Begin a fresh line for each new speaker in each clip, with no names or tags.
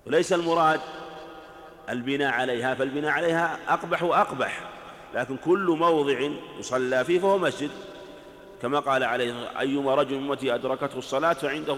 وليس المراد البناء عليها، فالبناء عليها أقبح وأقبح، لكن كل موضع يصلى فيه فهو مسجد، كما قال عليه: أيما رجل من أمتي أدركته الصلاة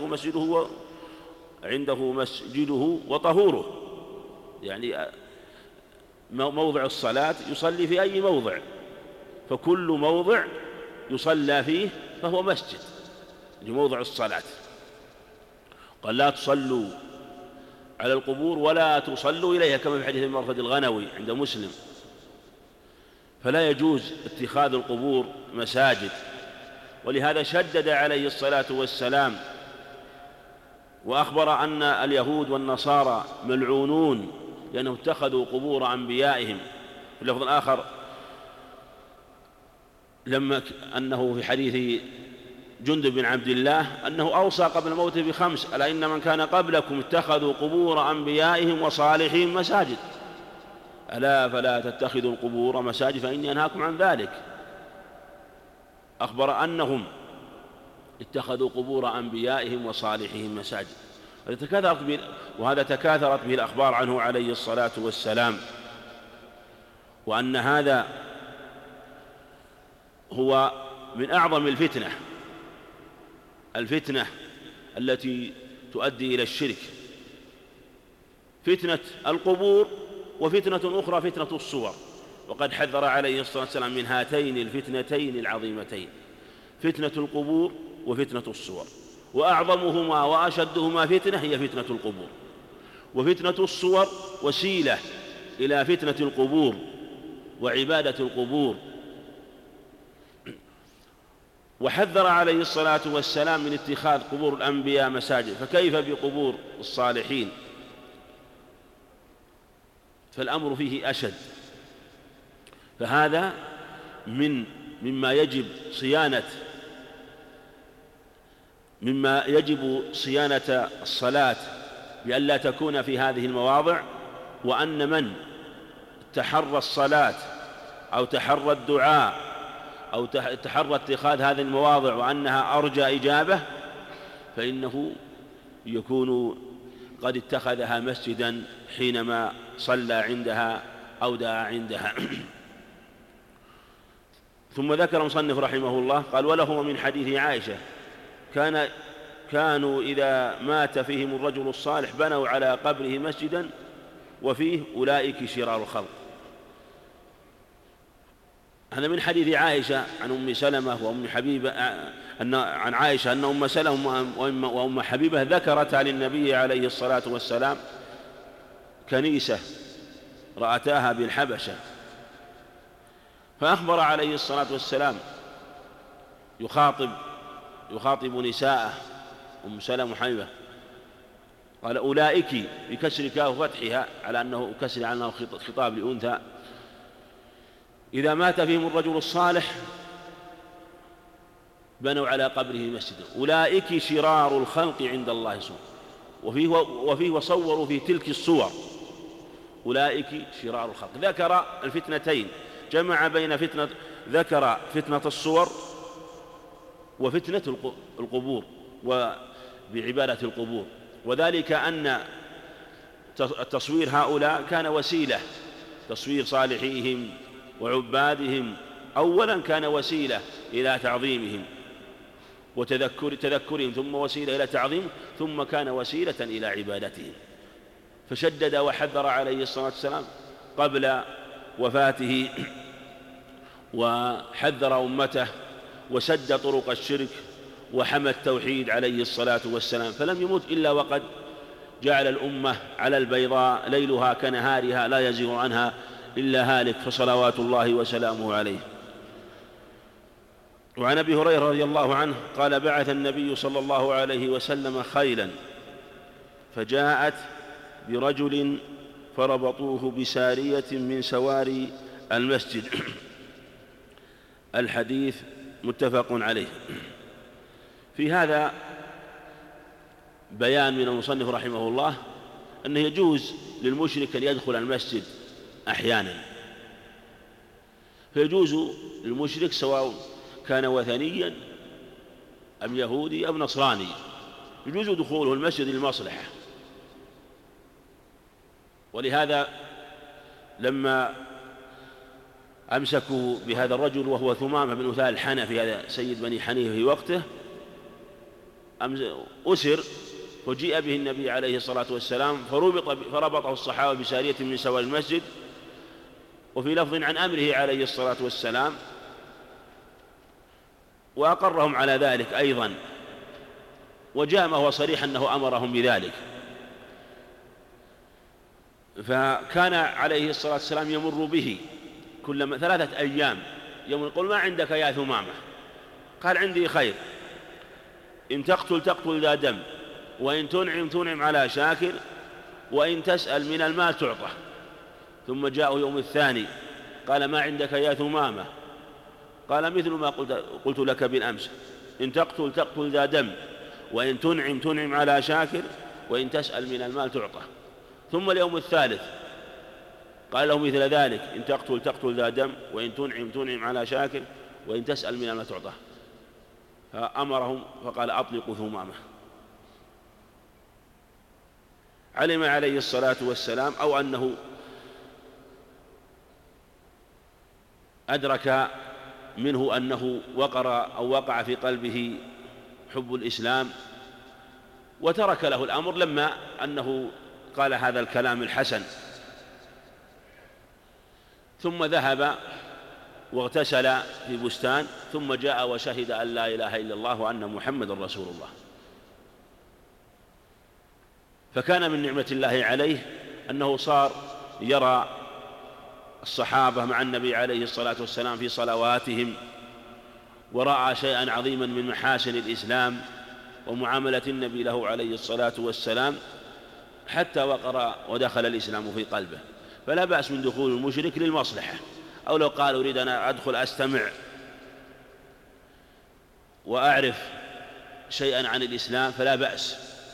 عنده مسجده وطهوره. يعني موضع الصلاة يصلي في أي موضع، فكل موضع يصلى فيه فهو مسجد لموضع الصلاة. قال: لا تصلوا على القبور ولا تصلوا إليها، كما في حديث المرثد الغنوي عند مسلم. فلا يجوز اتخاذ القبور مساجد، ولهذا شدد عليه الصلاة والسلام وأخبر أن اليهود والنصارى ملعونون لأنهم اتخذوا قبور أنبيائهم. في اللفظ الآخر لما أنه في حديث جندب بن عبد الله أنه أوصى قبل الموت ب5: ألا إن من كان قبلكم اتخذوا قبور أنبيائهم وصالحين مساجد، ألا فلا تتخذوا القبور مساجد فإني أنهاكم عن ذلك. أخبر أنهم اتخذوا قبور أنبيائهم وصالحهم مساجد، وهذا تكاثرت به الأخبار عنه عليه الصلاة والسلام. وأن هذا هو من أعظم الفتنة التي تؤدي إلى الشرك، فتنة القبور، وفتنة أخرى فتنة الصور. وقد حذر عليه الصلاة والسلام من هاتين الفتنتين العظيمتين: فتنة القبور وفتنة الصور، وأعظمهما وأشدهما فتنة هي فتنة القبور، وفتنة الصور وسيلة إلى فتنة القبور وعبادة القبور. وحذر عليه الصلاة والسلام من اتخاذ قبور الأنبياء مساجد، فكيف بقبور الصالحين؟ فالأمر فيه أشد. فهذا مما يجب صيانة الصلاة بأن لا تكون في هذه المواضع، وأن من تحرى الصلاة أو تحرى الدعاء أو تحرى اتخاذ هذه المواضع وأنها أرجى إجابة، فإنه يكون قد اتخذها مسجدا حينما صلى عندها أو دعا عندها. ثم ذكر المصنف رحمه الله قال: وله من حديث عائشة كانوا إذا مات فيهم الرجل الصالح بنوا على قبره مسجدا وفيه أولئك شرار الخلق. هذا من حديث عائشة عن أم سلمة وأم حبيبة، عن عائشة أن أم سلمة وأم حبيبة ذكرتا للنبي عليه الصلاة والسلام كنيسة رأتاها بالحبشة، فأخبر عليه الصلاة والسلام يخاطب نساءه أم سلمة وحبيبة، قال: أولئك بكسر كاف وفتحها على أنه كسر عنه خطاب لأنثى، إذا مات فيهم الرجل الصالح بنوا على قبره مسجدا، أولئك شرار الخلق عند الله سبحانه. وفيه وصوروا في تلك الصور أولئك شرار الخلق. ذكر الفتنتين، جمع بين ذكر فتنة الصور وفتنة القبور وبعبادة القبور، وذلك أن تصوير هؤلاء كان وسيلة، تصوير صالحيهم وعبادهم أولا كان وسيلة إلى تعظيمهم وتذكرهم، ثم وسيلة إلى تعظيم، ثم كان وسيلة إلى عبادتهم. فشدد وحذر عليه الصلاة والسلام قبل وفاته، وحذر أمته، وسد طرق الشرك، وحمى التوحيد عليه الصلاة والسلام، فلم يمت إلا وقد جعل الأمة على البيضاء ليلها كنهارها لا يزيغ عنها إلا هالك، فصلوات الله وسلامه عليه. وعن أبي هريرة رضي الله عنه قال: بعث النبي صلى الله عليه وسلم خيلا فجاءت برجل فربطوه بسارية من سواري المسجد. الحديث متفق عليه. في هذا بيان من المصنف رحمه الله أنه يجوز للمشرك أن يدخل المسجد أحيانا، فيجوز للمشرك سواء كان وثنيا أم يهودي أم نصراني، يجوز دخوله المسجد للمصلحة، ولهذا لما أمسكوا بهذا الرجل وهو ثمامة بن أثال الحنفي، هذا سيد بني حنيفة في وقته، أسر وجيء به النبي عليه الصلاة والسلام فربطه الصحابة بسارية من سوار المسجد، وفي لفظ عن أمره عليه الصلاة والسلام، وأقرهم على ذلك أيضا، وجاء ما هو صريح أنه أمرهم بذلك. فكان عليه الصلاة والسلام يمر به كل 3 أيام يقول: ما عندك يا ثمامة؟ قال: عندي خير، إن تقتل ذا دم، وإن تنعم على شاكر، وإن تسأل من المال تعطى. ثم جاءه يوم الثاني قال: ما عندك يا ثمامة؟ قال: مثل ما قلت لك بالأمس، إن تقتل ذا دم، وإن تنعم على شاكر، وإن تسأل من المال تعطى. ثم اليوم الثالث قال له مثل ذلك: إن تقتل ذا دم، وإن تنعم على شاكر، وإن تسأل من المال تعطى. فأمرهم فقال: أطلقوا ثمامة. علم عليه الصلاة والسلام أو أنه أدرك منه أنه وقع في قلبه حب الإسلام، وترك له الأمر لما أنه قال هذا الكلام الحسن. ثم ذهب واغتسل في بستان، ثم جاء وشهد أن لا إله إلا الله وأن محمد رسول الله. فكان من نعمة الله عليه أنه صار يرى الصحابة مع النبي عليه الصلاة والسلام في صلواتهم، ورأى شيئا عظيما من محاسن الإسلام ومعاملة النبي له عليه الصلاة والسلام، حتى وقر ودخل الإسلام في قلبه. فلا بأس من دخول المشرك للمصلحة، أو لو قال: أريد أن أدخل أستمع وأعرف شيئا عن الإسلام، فلا بأس،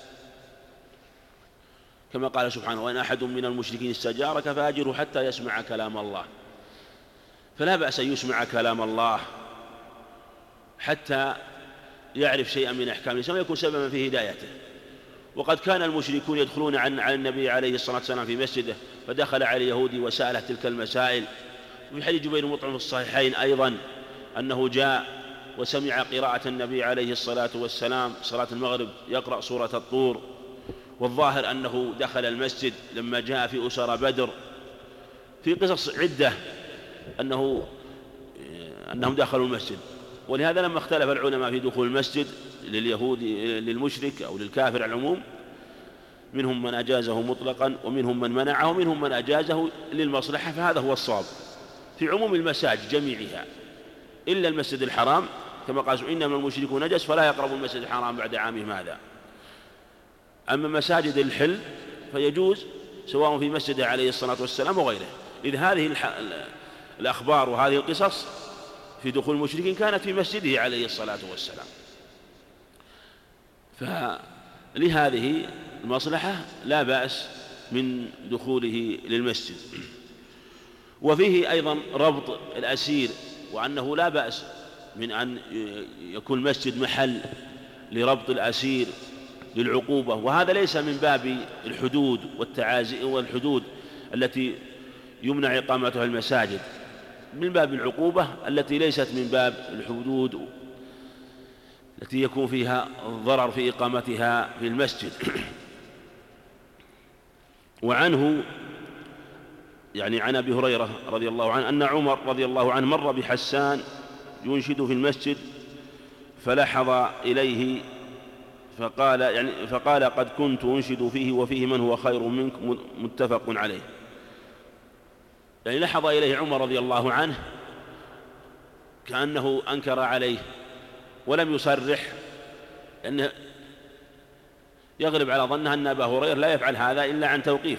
كما قال سبحانه: وإن أحد من المشركين استجارك فأجره حتى يسمع كلام الله. فلا بأس أن يسمع كلام الله حتى يعرف شيئا من أحكام الإسلام ويكون سببا في هدايته. وقد كان المشركون يدخلون على النبي عليه الصلاة والسلام في مسجده، فدخل على يهودي وسأله تلك المسائل. وفي حديث جبير مطعم في الصحيحين أيضا أنه جاء وسمع قراءة النبي عليه الصلاة والسلام صلاة المغرب يقرأ سورة الطور، والظاهر أنه دخل المسجد لما جاء في أسر بدر. في قصص عدة أنهم دخلوا المسجد. ولهذا لما اختلف العلماء في دخول المسجد للمشرك أو للكافر على العموم، منهم من أجازه مطلقا، ومنهم من منعه، ومنهم من أجازه للمصلحة، فهذا هو الصواب في عموم المساجد جميعها إلا المسجد الحرام، كما قال: إنما المشركون نجس فلا يقربوا المسجد الحرام بعد عامهم هذا. أما مساجد الحل فيجوز، سواء في مسجده عليه الصلاة والسلام وغيره. إذ هذه الأخبار وهذه القصص في دخول المشركين كانت في مسجده عليه الصلاة والسلام، فلهذه المصلحة لا بأس من دخوله للمسجد. وفيه أيضا ربط الأسير، وأنه لا بأس من أن يكون المسجد محل لربط الأسير للعقوبة، وهذا ليس من باب الحدود والتعازي والحدود التي يمنع إقامتها المساجد، من باب العقوبة التي ليست من باب الحدود التي يكون فيها الضرر في إقامتها في المسجد. وعنه يعني عن أبي هريرة رضي الله عنه أن عمر رضي الله عنه مر بحسان ينشد في المسجد فلحظ إليه فقال: قد كنت أنشد فيه وفيه من هو خير منك، متفق عليه. يعني لحظ إليه عمر رضي الله عنه كأنه أنكر عليه ولم يصرح، لأنه يغلب على ظنه أن أبا هريرة لا يفعل هذا إلا عن توقيف،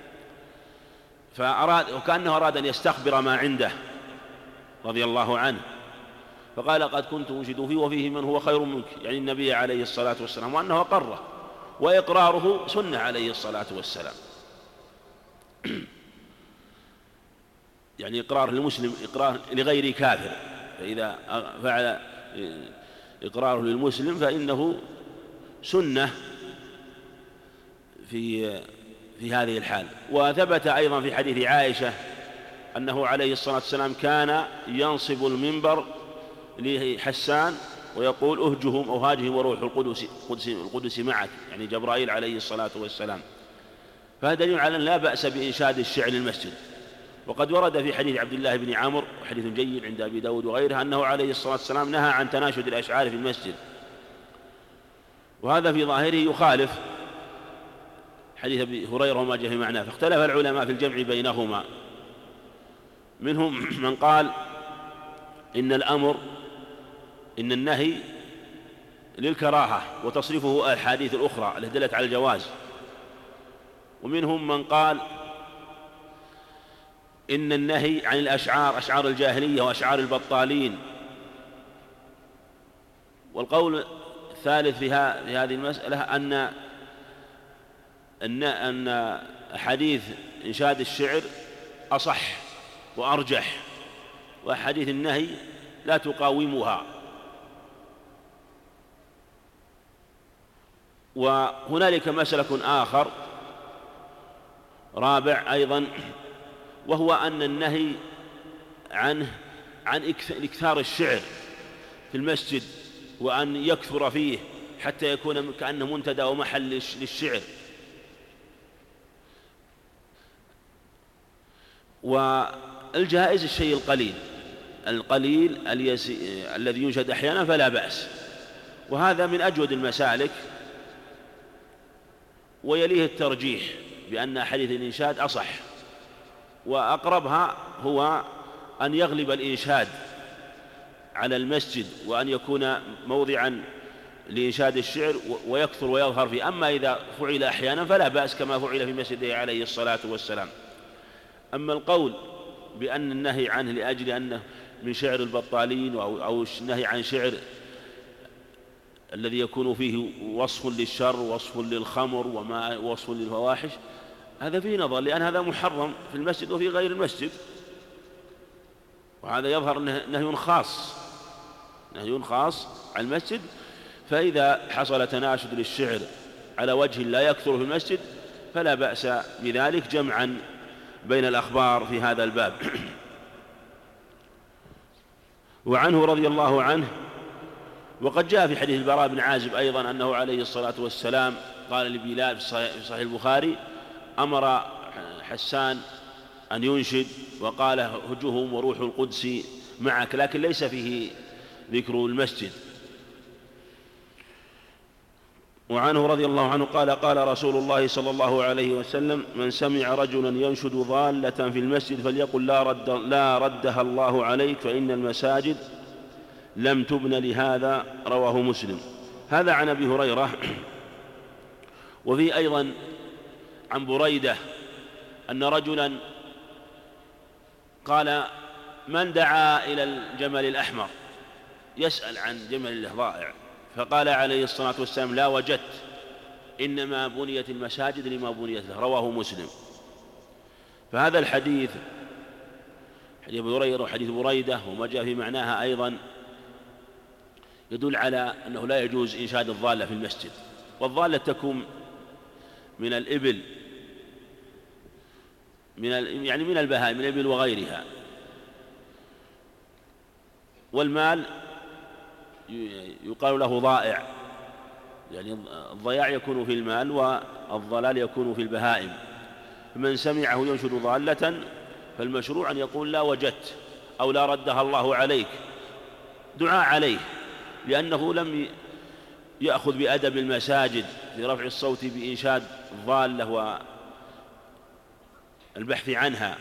وكأنه أراد أن يستخبر ما عنده رضي الله عنه، فقال: قد كنت أنشد فيه وفيه من هو خير منك، يعني النبي عليه الصلاة والسلام، وأنه أقره، وإقراره سنة عليه الصلاة والسلام. يعني إقرار للمسلم إقرار لغير كافر، فإذا فعل إقراره للمسلم فإنه سنة في في هذه الحال. وثبت أيضا في حديث عائشة أنه عليه الصلاة والسلام كان ينصب المنبر لحسان ويقول اهجهم أو هاجهم وروح القدس معك، يعني جبرائيل عليه الصلاة والسلام. فهذا دليل على أن لا بأس بإنشاد الشعر للمسجد. وقد ورد في حديث عبد الله بن عمرو حديث جيد عند أبي داود وغيره أنه عليه الصلاة والسلام نهى عن تناشد الأشعار في المسجد، وهذا في ظاهره يخالف حديث أبي هريرة وما جاء في معناه. فاختلف العلماء في الجمع بينهما، منهم من قال إن النهي للكراهة وتصريفه الأحاديث الأخرى التي دلت على الجواز، ومنهم من قال إن النهي عن الأشعار أشعار الجاهلية وأشعار البطالين. والقول الثالث في هذه المسألة أن أحاديث إنشاد الشعر أصح وأرجح، وأحاديث النهي لا تقاومها. وهنالك مسلك آخر رابع أيضا، وهو أن النهي عن إكثار الشعر في المسجد وأن يكثر فيه حتى يكون كأنه منتدى ومحل للشعر. والجائز الشيء القليل الذي ينشد أحيانا فلا بأس، وهذا من أجود المسالك. ويليه الترجيح بأن أحاديث الإنشاد أصح، وأقربها هو أن يغلب الإنشاد على المسجد وأن يكون موضعا لإنشاد الشعر ويكثر ويظهر فيه. أما إذا فعل أحيانا فلا بأس كما فعل في مسجده عليه الصلاة والسلام. أما القول بأن النهي عنه لأجل أنه من شعر البطالين أو النهي عن شعر الذي يكون فيه وصف للشر ووصف للخمر وما وصف للفواحش، هذا فيه نظر، لأن هذا محرم في المسجد وفي غير المسجد، وهذا يظهر أنه نهي خاص عن المسجد. فإذا حصل تناشد للشعر على وجه لا يكثر في المسجد فلا بأس بذلك، جمعا بين الأخبار في هذا الباب. وعنه رضي الله عنه، وقد جاء في حديث البراء بن عازب أيضا أنه عليه الصلاة والسلام قال لبلال في صحيح البخاري أمر حسان أن ينشد وقال هجهم وروح القدس معك، لكن ليس فيه ذكر المسجد. وعنه رضي الله عنه قال قال رسول الله صلى الله عليه وسلم من سمع رجلا ينشد ضالة في المسجد فليقل لا ردها الله عليك فإن المساجد لم تبن لهذا، رواه مسلم. هذا عن أبي هريرة. وفي أيضا عن بريدة أن رجلا قال من دعا إلى الجمل الأحمر، يسأل عن جمل ضائع، فقال عليه الصلاة والسلام لا وجدت، إنما بنيت المساجد لما بنيت له، رواه مسلم. فهذا الحديث حديث أبي هريرة وحديث بريدة وما جاء في معناها أيضا يدل على أنه لا يجوز إنشاد الضالة في المسجد. والضالة تكون من الإبل، من البهائم، من الإبل وغيرها. والمال يقال له ضائع، يعني الضياع يكون في المال والضلال يكون في البهائم. فمن سمعه ينشد ضالة فالمشروع أن يقول لا وجدت أو لا ردها الله عليك، دعاء عليه، لأنه لم يأخذ بأدب المساجد في رفع الصوت بإنشاد الضالة والبحث عنها.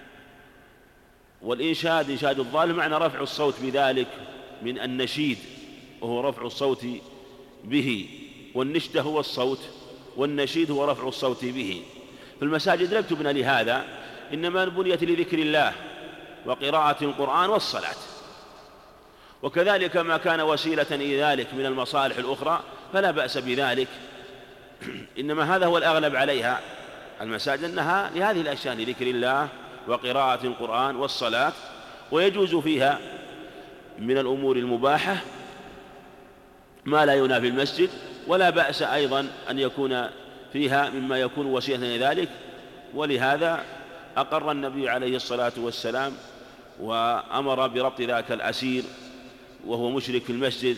والإنشاد إنشاد الضالة معنى رفع الصوت بذلك من النشيد، وهو رفع الصوت به، والنشد هو الصوت والنشيد هو رفع الصوت به. فالمساجد لم تبنى لهذا، إنما بنيت لذكر الله وقراءة القرآن والصلاة. وكذلك ما كان وسيلة إلى ذلك من المصالح الأخرى فلا بأس بذلك، إنما هذا هو الأغلب عليها المساجد، أنها لهذه الأشياء لذكر الله وقراءة القرآن والصلاة، ويجوز فيها من الأمور المباحة ما لا ينافي المسجد. ولا بأس أيضا أن يكون فيها مما يكون وسيلة لذلك. ولهذا أقر النبي عليه الصلاة والسلام وأمر بربط ذاك الأسير وهو مشرك في المسجد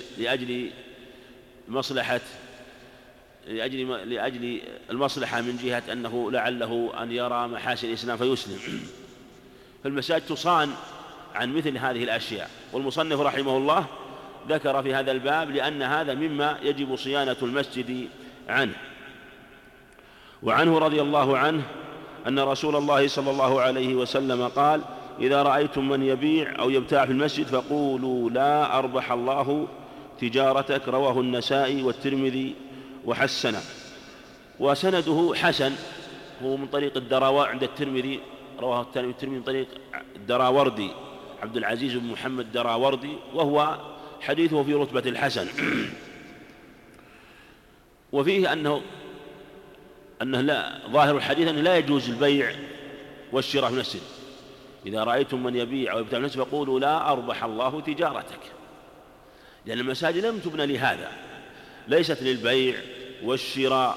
لأجل المصلحة من جهة أنه لعله أن يرى محاسن الإسلام فيسلم. فالمساجد تصان عن مثل هذه الأشياء. والمصنف رحمه الله ذكر في هذا الباب لأن هذا مما يجب صيانة المسجد عنه. وعنه رضي الله عنه أن رسول الله صلى الله عليه وسلم قال: إذا رأيتم من يبيع أو يبتاع في المسجد فقولوا لا أربح الله تجارتك. رواه النسائي والترمذي وحسنه. وسنده حسن، هو من طريق عند الترمذي، رواه الترمذي من طريق الدراوردي عبد العزيز بن محمد الدراوردي، وهو حديثه في رتبة الحسن. وفيه أنه ظاهر الحديث أنه لا يجوز البيع والشراء في المسجد. إذا رأيتم من يبيع أو يبتاع في المسجد فقولوا لا أربح الله تجارتك، لأن المساجد لم تبنى لهذا، ليست للبيع والشراء،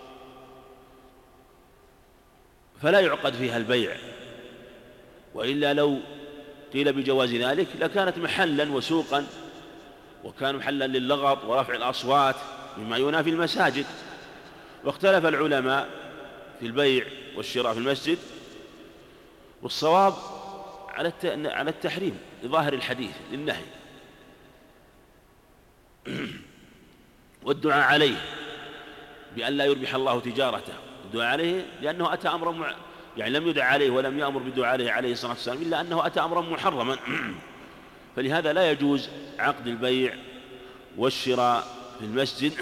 فلا يعقد فيها البيع. وإلا لو قيل بجواز ذلك لكانت محلا وسوقا، وكان محلا للغط ورفع الأصوات مما ينافي المساجد. واختلف العلماء في البيع والشراء في المسجد، والصواب على التحريم لظاهر الحديث للنهي، والدعاء عليه بأن لا يربح الله تجارته. الدعاء عليه لأنه أتى أمرا يعني لم يدع عليه ولم يأمر بالدعاء عليه عليه الصلاة والسلام إلا أنه أتى أمرا محرما. فلهذا لا يجوز عقد البيع والشراء في المسجد.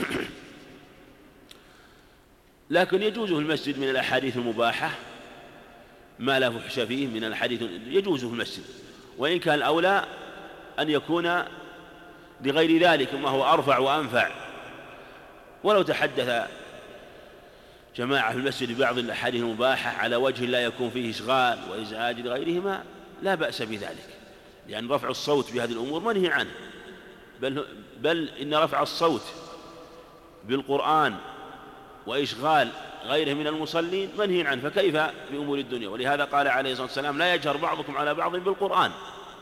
لكن يجوز في المسجد من الأحاديث المباحة ما لا فحش فيه من الحديث، يجوز في المسجد، وإن كان الأولى أن يكون لغير ذلك ما هو أرفع وأنفع. ولو تحدث جماعة في المسجد ببعض الأحاديث المباحة على وجه لا يكون فيه إشغال وإزعاج لغيرهما لا بأس بذلك، لأن رفع الصوت بهذه الأمور منهي عنه، بل إن رفع الصوت بالقرآن وإشغال غيره من المصلين منهي عنه، فكيف بأمور الدنيا؟ ولهذا قال عليه الصلاة والسلام: لا يجهر بعضكم على بعض بالقرآن.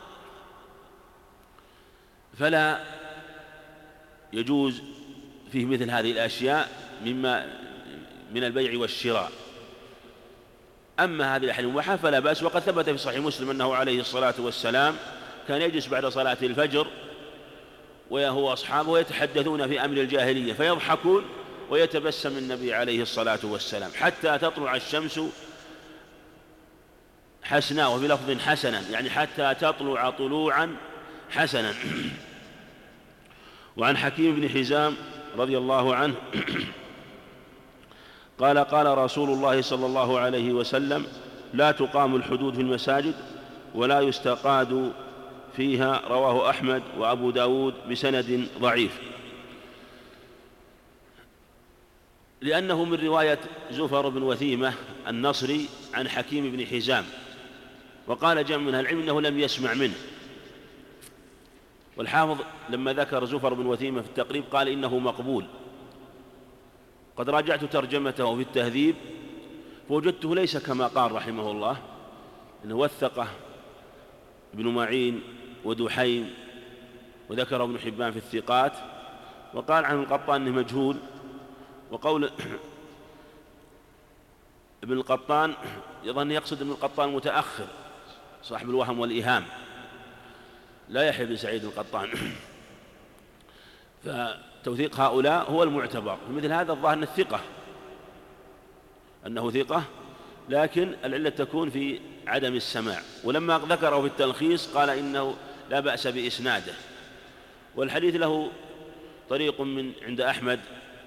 فلا يجوز فيه مثل هذه الأشياء من البيع والشراء. أما هذه الأحاديث المباحة فلا بأس. وقد ثبت في صحيح مسلم أنه عليه الصلاة والسلام كان يجلس بعد صلاة الفجر وهو أصحابه ويتحدثون في أمر الجاهلية، فيضحكون ويتبسم النبي عليه الصلاة والسلام حتى تطلع الشمس حسنا، وفي لفظ حسنا يعني حتى تطلع طلوعا حسنا. وعن حكيم بن حزام رضي الله عنه قال: قال رسول الله صلى الله عليه وسلم: لا تقام الحدود في المساجد ولا يستقاد فيها. رواه أحمد وأبو داود بسند ضعيف، لأنه من رواية زفر بن وثيمة النصري عن حكيم بن حزام، وقال جمع من العلم إنه لم يسمع منه. والحافظ لما ذكر زفر بن وثيمة في التقريب قال إنه مقبول. قد راجعت ترجمته في التهذيب فوجدته ليس كما قال رحمه الله، إنه وثقه ابن معين ودحيم، وذكر ابن حبان في الثقات، وقال عن القطان إنه مجهول. وقول ابن القطان يظن يقصد ابن القطان متأخر صاحب الوهم والإيهام، لا يحيى بن سعيد القطان. فتوثيق هؤلاء هو المعتبر. مثل هذا الظاهر أنه ثقة، لكن العلة تكون في عدم السماع. ولما ذكره في التلخيص قال إنه لا بأس بإسناده. والحديث له طريق من عند أحمد،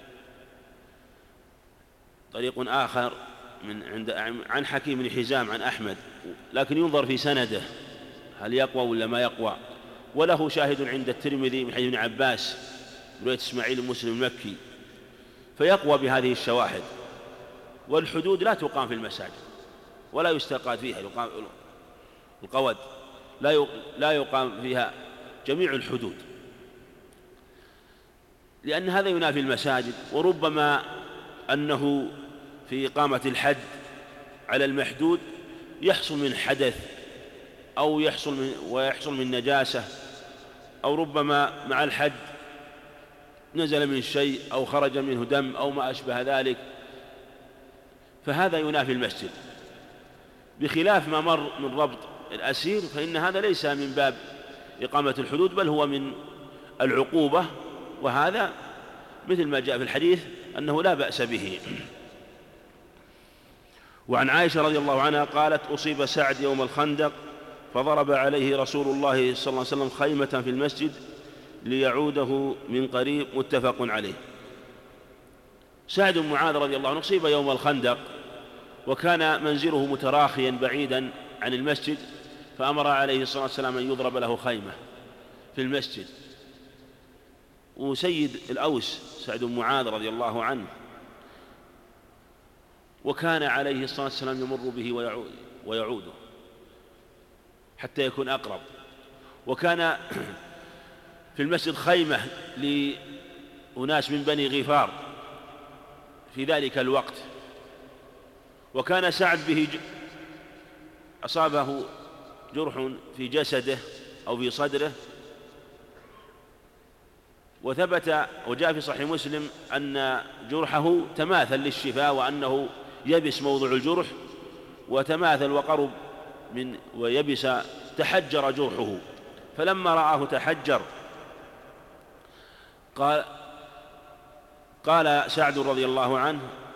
طريق آخر عن حكيم بن حزام عن أحمد، لكن ينظر في سنده هل يقوى ولا ما يقوى. وله شاهد عند الترمذي من حديث ابن عباس رواية إسماعيل بن مسلم المكي، فيقوى بهذه الشواهد. والحدود لا تقام في المساجد ولا يستقاد فيها، القود لا يقام فيها جميع الحدود، لأن هذا ينافي المساجد. وربما أنه في إقامة الحد على المحدود يحصل من حدث أو ويحصل من نجاسة، أو ربما مع الحد نزل من شيء أو خرج منه دم أو ما أشبه ذلك، فهذا ينافي المسجد، بخلاف ما مر من ربط الأسير، فإن هذا ليس من باب إقامة الحدود بل هو من العقوبة، وهذا مثل ما جاء في الحديث أنه لا بأس به. وعن عائشة رضي الله عنها قالت: أصيب سعد يوم الخندق فضرب عليه رسول الله صلى الله عليه وسلم خيمة في المسجد ليعوده من قريب، متفق عليه. سعد بن معاذ رضي الله عنه أصيب يوم الخندق، وكان منزله متراخيا بعيدا عن المسجد، فأمر عليه الصلاة والسلام أن يضرب له خيمة في المسجد. وسيد الأوس سعد بن معاذ رضي الله عنه، وكان عليه الصلاة والسلام يمر به ويعوده حتى يكون أقرب. وكان في المسجد خيمة لأناس من بني غفار في ذلك الوقت، وكان سعد به أصابه جرح في جسده أو في صدره، وثبت وجاء في صحيح مسلم أن جرحه تماثل للشفاء، وأنه يبس موضع الجرح وتماثل وقرب من ويبس، تحجر جرحه، فلما رآه تحجر قال سعد رضي الله عنه: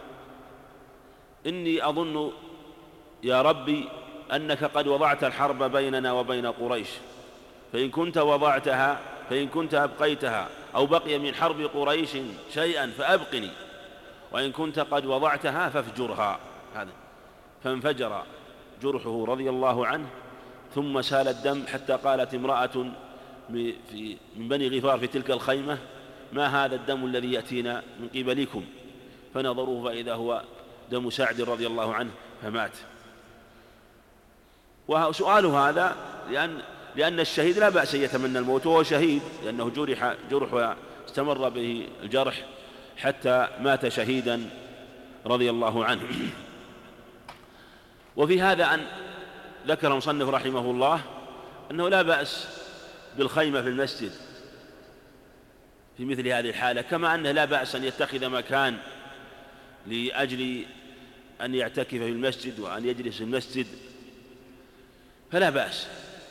إني أظن يا ربي أنك قد وضعت الحرب بيننا وبين قريش، فإن كنت أبقيتها أو بقي من حرب قريش شيئا فأبقني، وإن كنت قد وضعتها فافجرها. هذا فانفجر جرحه رضي الله عنه، ثم سال الدم حتى قالت امرأة من بني غفار في تلك الخيمة: ما هذا الدم الذي يأتينا من قبلكم؟ فنظروا فإذا هو دم سعد رضي الله عنه، فمات. وسؤال هذا لأن الشهيد لا بأس يتمنى الموت، وهو شهيد لأنه جرح استمر به الجرح حتى مات شهيدا رضي الله عنه. وفي هذا أن ذكر المصنف رحمه الله أنه لا بأس بالخيمة في المسجد في مثل هذه الحالة، كما أنه لا بأس أن يتخذ مكان لأجل أن يعتكف في المسجد وأن يجلس في المسجد، فلا بأس.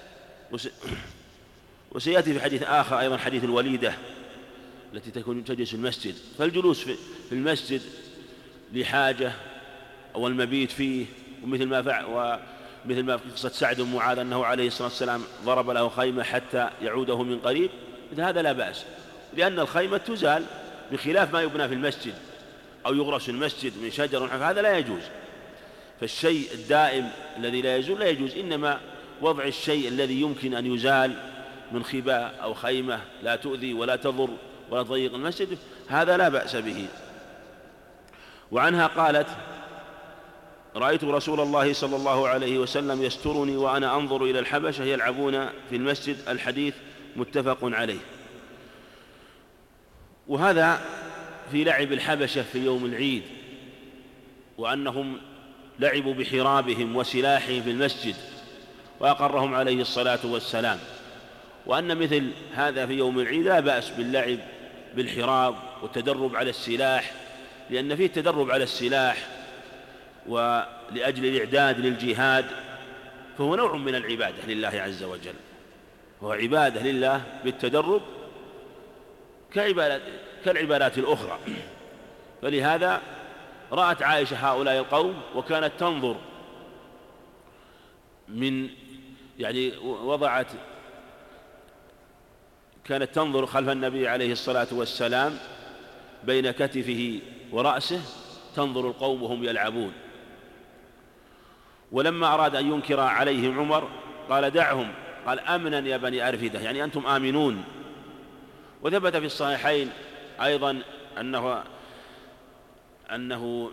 وسيأتي في حديث آخر أيضا حديث الوليدة التي تجلس في المسجد، فالجلوس في المسجد لحاجة أو المبيت فيه، ومثل ما في قصة سعد بن معاذ أنه عليه الصلاة والسلام ضرب له خيمة حتى يعوده من قريب، هذا لا بأس، لأن الخيمة تزال، بخلاف ما يبنى في المسجد أو يغرس في المسجد من شجر، هذا لا يجوز. فالشيء الدائم الذي لا يجوز، إنما وضع الشيء الذي يمكن أن يزال من خباء أو خيمة لا تؤذي ولا تضر ولا تضيق المسجد، هذا لا بأس به. وعنها قالت: رأيت رسول الله صلى الله عليه وسلم يسترني وأنا أنظر إلى الحبشة يلعبون في المسجد. الحديث متفق عليه. وهذا في لعب الحبشة في يوم العيد، وأنهم لعبوا بحرابهم وسلاحهم في المسجد، وأقرهم عليه الصلاة والسلام، وأن مثل هذا في يوم العيد لا بأس باللعب بالحراب والتدرب على السلاح، لأن فيه التدرب على السلاح ولأجل الإعداد للجهاد، فهو نوع من العبادة لله عز وجل، وهو عبادة لله بالتدرب كالعبادات الأخرى. فلهذا رأت عائشة هؤلاء القوم، وكانت تنظر كانت تنظر خلف النبي عليه الصلاة والسلام بين كتفه ورأسه، تنظر القوم وهم يلعبون. ولما أراد أن ينكر عليهم عمر قال: دعهم، قال: أمنا يا بني أرفدة، يعني أنتم آمنون. وثبت في الصحيحين أيضا أنها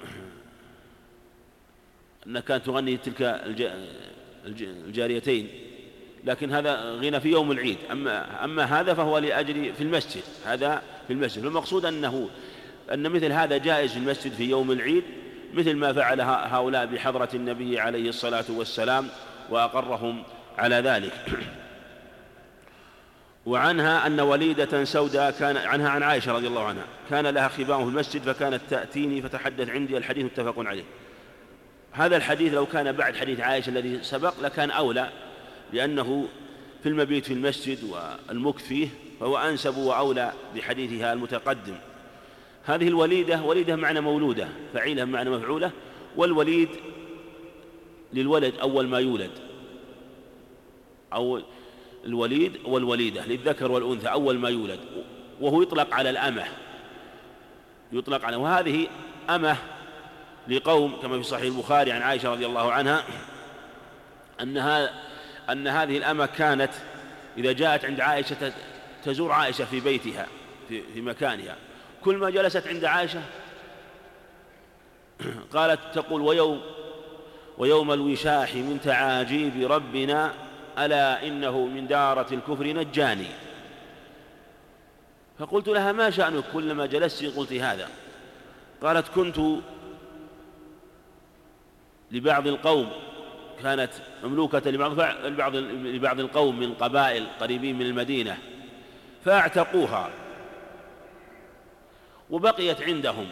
كانت تغني تلك الجاريتين، لكن هذا غنى في يوم العيد. أما هذا فهو لأجل في المسجد، هذا في المسجد. المقصود أنه أن مثل هذا جائز في المسجد في يوم العيد، مثل ما فعل هؤلاء بحضرة النبي عليه الصلاة والسلام وأقرهم على ذلك. وعنها أن وليدة سوداء كان عنها عن عائشة رضي الله عنها كان لها خباء في المسجد فكانت تأتيني فتحدث عندي. الحديث متفق عليه. هذا الحديث لو كان بعد حديث عائشة الذي سبق لكان أولى، لأنه في المبيت في المسجد والمكث فيه فهو أنسب وأولى بحديثها المتقدم. هذه الوليدة وليدة معنى مولودة، فعيلة معنى مفعولة، والوليد للولد أول ما يولد، أو الوليد والوليدة للذكر والأنثى أول ما يولد، وهو يطلق على الأمة، يطلق على، وهذه أمة لقوم كما في صحيح البخاري عن عائشة رضي الله عنها أن هذه الأمة كانت إذا جاءت عند عائشة تزور عائشة في بيتها في مكانها، كل ما جلست عند عائشة قالت تقول ويوم الوشاح من تعاجيب ربنا ألا إنه من دارة الكفر نجاني. فقلت لها ما شأنك كلما جلست قلت هذا؟ قالت كنت لبعض القوم، كانت مملوكة لبعض القوم من قبائل قريبين من المدينة فاعتقوها وبقيت عندهم،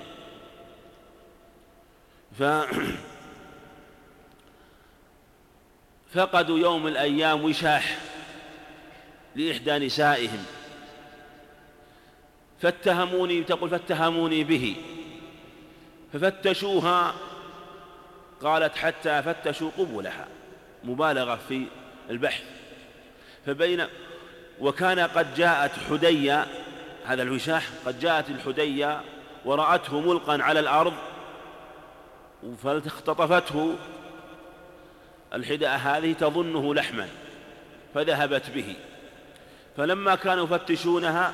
فقدوا يوم من الأيام وشاح لإحدى نسائهم فاتهموني به ففتشوها، قالت حتى فتشوا قبلها، مبالغة في البحث. وكان قد جاءت حدية، هذا الوشاح قد جاءت الحدية ورأته ملقا على الأرض فاختطفته الحداء هذه تظنه لحما فذهبت به، فلما كانوا يفتشونها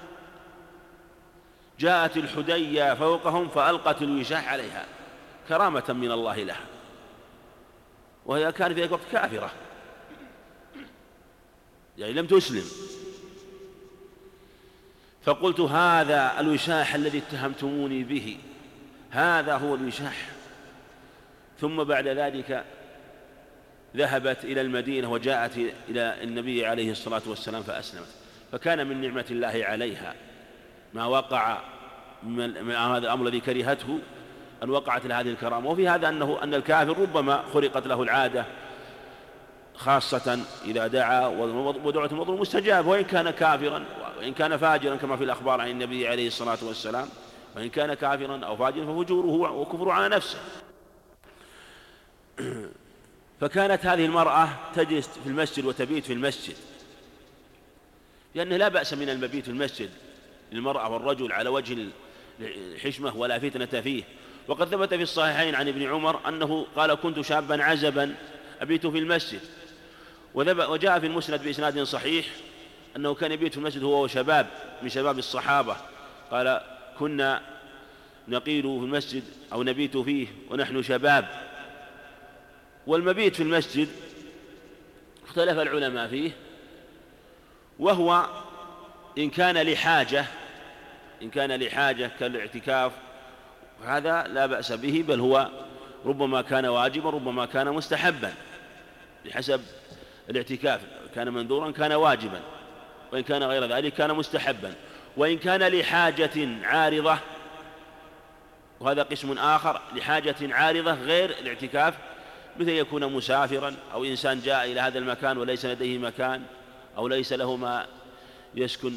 جاءت الحدية فوقهم فألقت الوشاح عليها كرامة من الله لها، وهي كانت في ذلك الوقت كافرة، يعني لم تسلم. فقلت هذا الوشاح الذي اتهمتموني به، هذا هو الوشاح. ثم بعد ذلك ذهبت إلى المدينة وجاءت إلى النبي عليه الصلاة والسلام فأسلمت، فكان من نعمة الله عليها ما وقع من هذا الأمر الذي كرهته أن وقعت لهذه الكرامة. وفي هذا أن الكافر ربما خرقت له العادة، خاصة إذا دعا ودعوة المظلوم مستجاب، وإن كان كافرا وإن كان فاجرا كما في الأخبار عن النبي عليه الصلاة والسلام، وإن كان كافرا أو فاجرا ففجوره وكفره على نفسه. فكانت هذه المرأة تجلس في المسجد وتبيت في المسجد، لأنه لا بأس من المبيت في المسجد للمرأة والرجل على وجه الحشمة ولا فتنة فيه. وقد ثبت في الصحيحين عن ابن عمر أنه قال كنت شابا عزبا أبيت في المسجد، وجاء في المسند بإسناد صحيح أنه كان يبيت في المسجد هو وشباب من شباب الصحابة، قال كنا نقيل في المسجد أو نبيت فيه ونحن شباب. والمبيت في المسجد اختلف العلماء فيه، وهو إن كان لحاجة كالاعتكاف هذا لا بأس به، بل هو ربما كان واجبا ربما كان مستحبا بحسب الاعتكاف، كان منذورا كان واجبا، وإن كان غير ذلك كان مستحبا. وإن كان لحاجة عارضة، وهذا قسم آخر، لحاجة عارضة غير الاعتكاف، مثل يكون مسافرا أو إنسان جاء إلى هذا المكان وليس لديه مكان أو ليس له ما يسكن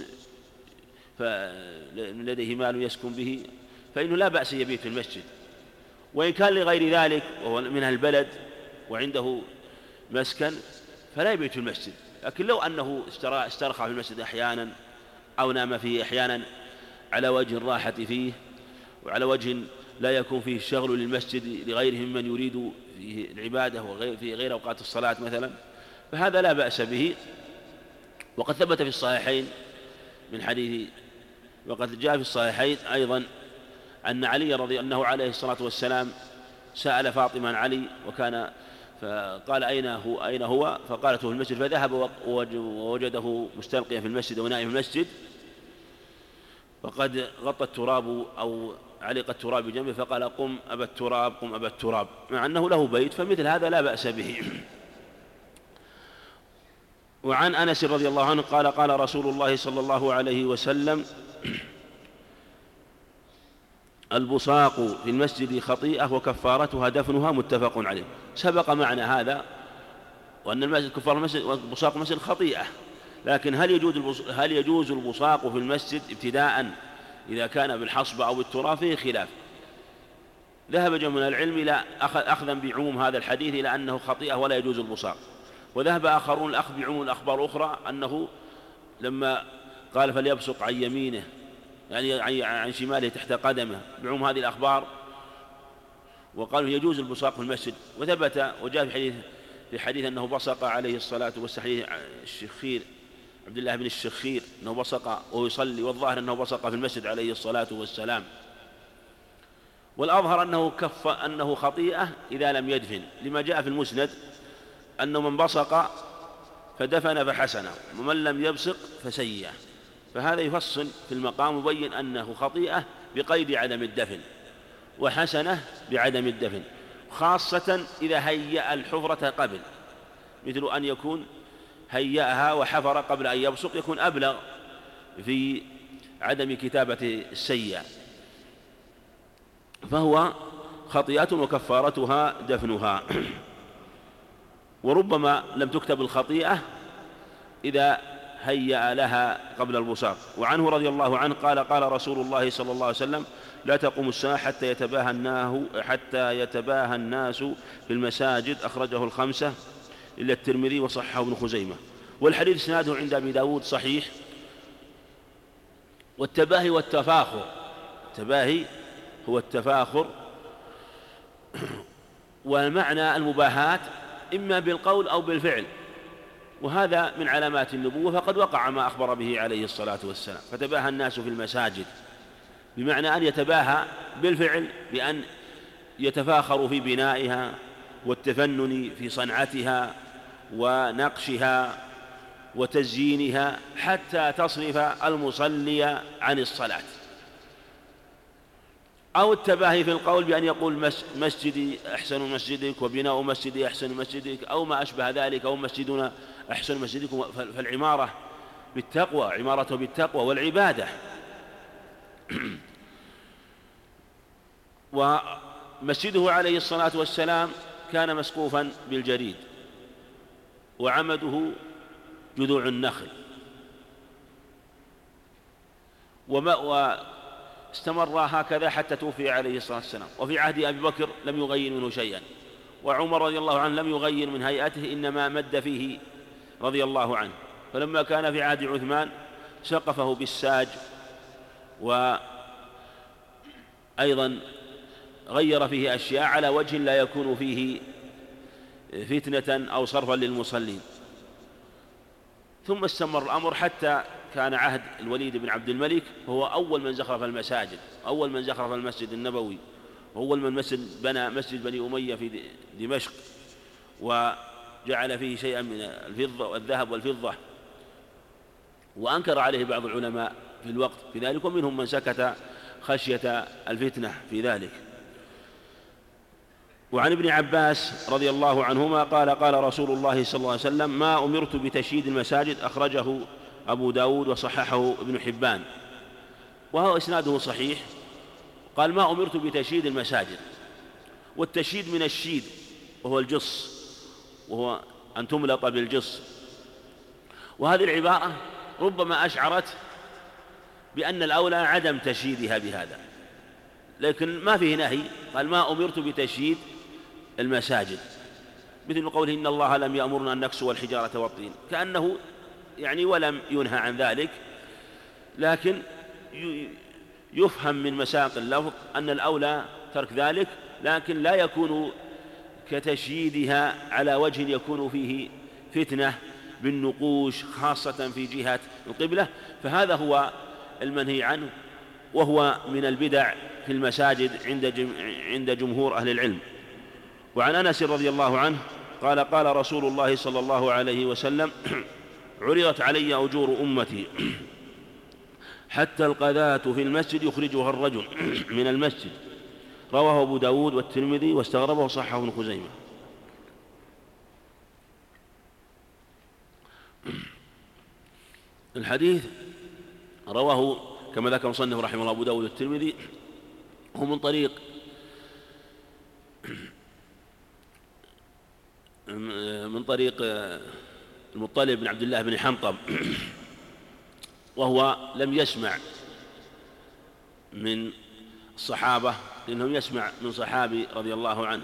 لديه مال يسكن به، فإنه لا بأس يبيت في المسجد. وإن كان لغير ذلك وهو من أهل البلد وعنده مسكن فلا يبيت في المسجد، لكن لو أنه استرخى في المسجد أحيانا أو نام فيه أحيانا على وجه الراحة فيه وعلى وجه لا يكون فيه الشغل للمسجد لغيره ممن يريد فيه العبادة وفي غير أوقات الصلاة مثلا، فهذا لا بأس به. وقد ثبت في الصحيحين من حديث، وقد جاء في الصحيحين أيضا أن علي رضي أنه عليه الصلاة والسلام سأل فاطمة عن علي وكان فقال أين هو؟ فقالت في المسجد، فذهب ووجده مستلقيا في المسجد ونائم في المسجد، وقد غطى التراب أو علق التراب بجنبه فقال قم أبا التراب قم أبا التراب، مع أنه له بيت، فمثل هذا لا بأس به. وعن أنس رضي الله عنه قال قال رسول الله صلى الله عليه وسلم البصاق في المسجد خطيئة وكفارتها دفنها، متفق عليه. سبق معنى هذا وأن المسجد كفار المسجد والبصاق المسجد خطيئة، لكن هل يجوز البصاق في المسجد ابتداء إذا كان بالحصبة أو بالتراب؟ فيه خلاف. ذهب جمع من العلم إلى أخذا بعموم هذا الحديث إلى أنه خطيئة ولا يجوز البصاق، وذهب آخرون الأخذ بعموم الأخبار الأخرى أنه لما قال فليبصق عن يمينه يعني عن شماله تحت قدمه بعموم هذه الأخبار، وقالوا يجوز البصاق في المسجد. وثبت وجاء في حديث أنه بصق عليه الصلاة والسلام، الشخير عبد الله بن الشخير أنه بصق وهو يصلي، والظاهر أنه بصق في المسجد عليه الصلاة والسلام. والأظهر أنه خطيئة إذا لم يدفن، لما جاء في المسند أنه من بصق فدفن فحسنه ومن لم يبصق فسيئه، فهذا يفصل في المقام مبين أنه خطيئة بقيد عدم الدفن، وحسنه بعدم الدفن، خاصة إذا هيأ الحفرة قبل، مثل أن يكون هيأها وحفر قبل أن يبصق، يكون أبلغ في عدم كتابة السيئة، فهو خطيئة وكفارتها دفنها. وربما لم تكتب الخطيئة إذا هيأ لها قبل البصاق. وعنه رضي الله عنه قال قال رسول الله صلى الله عليه وسلم لا تقوم الساعة حتى يتباهى الناس في المساجد، أخرجه الخمسة إلا الترمذي وصححه ابن خزيمة. والحديث اسناده عند أبي داود صحيح. والتباهي والتفاخر، التباهي هو التفاخر، والمعنى المباهاة إما بالقول أو بالفعل، وهذا من علامات النبوة، فقد وقع ما أخبر به عليه الصلاة والسلام. فتباهى الناس في المساجد بمعنى أن يتباهى بالفعل بأن يتفاخروا في بنائها والتفنن في صنعتها ونقشها وتزيينها حتى تصرف المصلي عن الصلاة. أو التباهي في القول بأن يقول مسجدي أحسن مسجدك وبناء مسجدي أحسن مسجدك أو ما أشبه ذلك، أو مسجدنا أحسن مسجدكم. فالعمارة بالتقوى، عمارته بالتقوى والعبادة. ومسجده عليه الصلاة والسلام كان مسقوفا بالجريد، وعمده جذوع النخل، واستمر هكذا حتى توفي عليه الصلاة والسلام. وفي عهد أبي بكر لم يغير منه شيئا، وعمر رضي الله عنه لم يغير من هيئته، إنما مد فيه رضي الله عنه. فلما كان في عهد عثمان سقفه بالساج، وأيضا غير فيه أشياء على وجه لا يكون فيه فتنة أو صرفا للمصلين. ثم استمر الأمر حتى كان عهد الوليد بن عبد الملك، وهو أول من زخرف المساجد، أول من زخرف المسجد النبوي، وأول من بنى مسجد بني أمية في دمشق، وجعل فيه شيئا من الفضة والذهب والفضة، وأنكر عليه بعض العلماء في الوقت في ذلك، ومنهم من سكت خشية الفتنة في ذلك. وعن ابن عباس رضي الله عنهما قال قال رسول الله صلى الله عليه وسلم ما أمرت بتشييد المساجد، أخرجه أبو داود وصححه ابن حبان، وهو إسناده صحيح. قال ما أمرت بتشييد المساجد، والتشييد من الشيد وهو الجص، وهو أن تملط بالجص. وهذه العبارة ربما أشعرت بأن الأولى عدم تشييدها بهذا، لكن ما فيه نهي. قال ما أمرت بتشييد المساجد، مثل قوله إن الله لم يأمرنا أن نكسو الحجارة والطين، كأنه يعني ولم ينهى عن ذلك، لكن يفهم من مساق اللفظ أن الأولى ترك ذلك، لكن لا يكون كتشييدها على وجه يكون فيه فتنة بالنقوش خاصة في جهة القبلة، فهذا هو المنهي عنه، وهو من البدع في المساجد عند جمهور أهل العلم. وعن أنس رضي الله عنه قال قال رسول الله صلى الله عليه وسلم عرضت علي أجور أمتي حتى القذاة في المسجد يخرجها الرجل من المسجد. رواه أبو داود والترمذي واستغربه وصححه ابن خزيمة. الحديث رواه كما ذكر مصنف رحمه الله أبو داود والترمذي، هو من طريق المطلب بن عبد الله بن حنطب، وهو لم يسمع من الصحابة، لأنه يسمع من صحابي رضي الله عنه،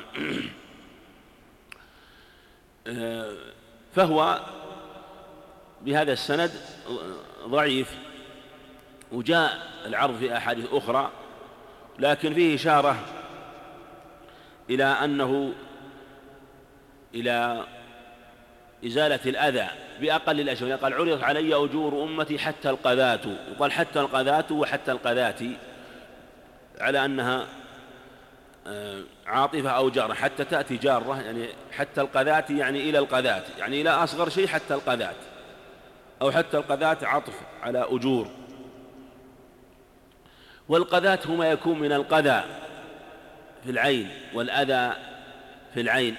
فهو بهذا السند ضعيف. وجاء العرض في أحاديث أخرى، لكن فيه إشارة إلى أنه إلى إزالة الأذى بأقل الأشياء. قال عرضت علي أجور أمتي حتى القذاة، وقال حتى القذاة وحتى القذاة على أنها عاطفة أو جارة، حتى تأتي جارة، يعني حتى القذاة يعني إلى القذاة، يعني إلى أصغر شيء حتى القذاة، أو حتى القذاة عطف على أجور. والقذاة هو ما يكون من القذى في العين والأذى في العين.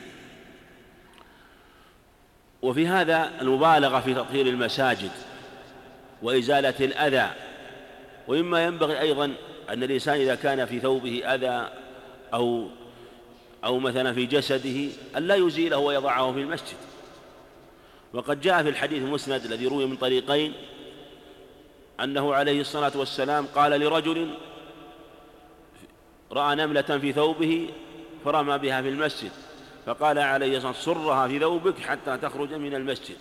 وفي هذا المبالغة في تطهير المساجد وإزالة الأذى. ومما ينبغي أيضا أن الإنسان إذا كان في ثوبه أذى أو مثلا في جسده أن لا يزيله ويضعه في المسجد. وقد جاء في الحديث المسند الذي روي من طريقين أنه عليه الصلاة والسلام قال لرجل رأى نملة في ثوبه فرمى بها في المسجد، فقال عليه الصلاة والسلام صرها في ثوبك حتى تخرج من المسجد.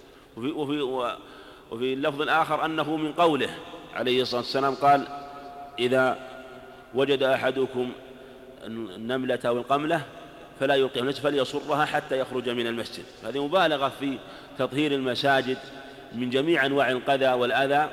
وفي اللفظ الآخر أنه من قوله عليه الصلاة والسلام قال إذا وجد أحدكم النملة أو القملة فلا يلقيها المسجد فليصرها حتى يخرج من المسجد. هذه مبالغة في تطهير المساجد من جميع أنواع القذى والأذى،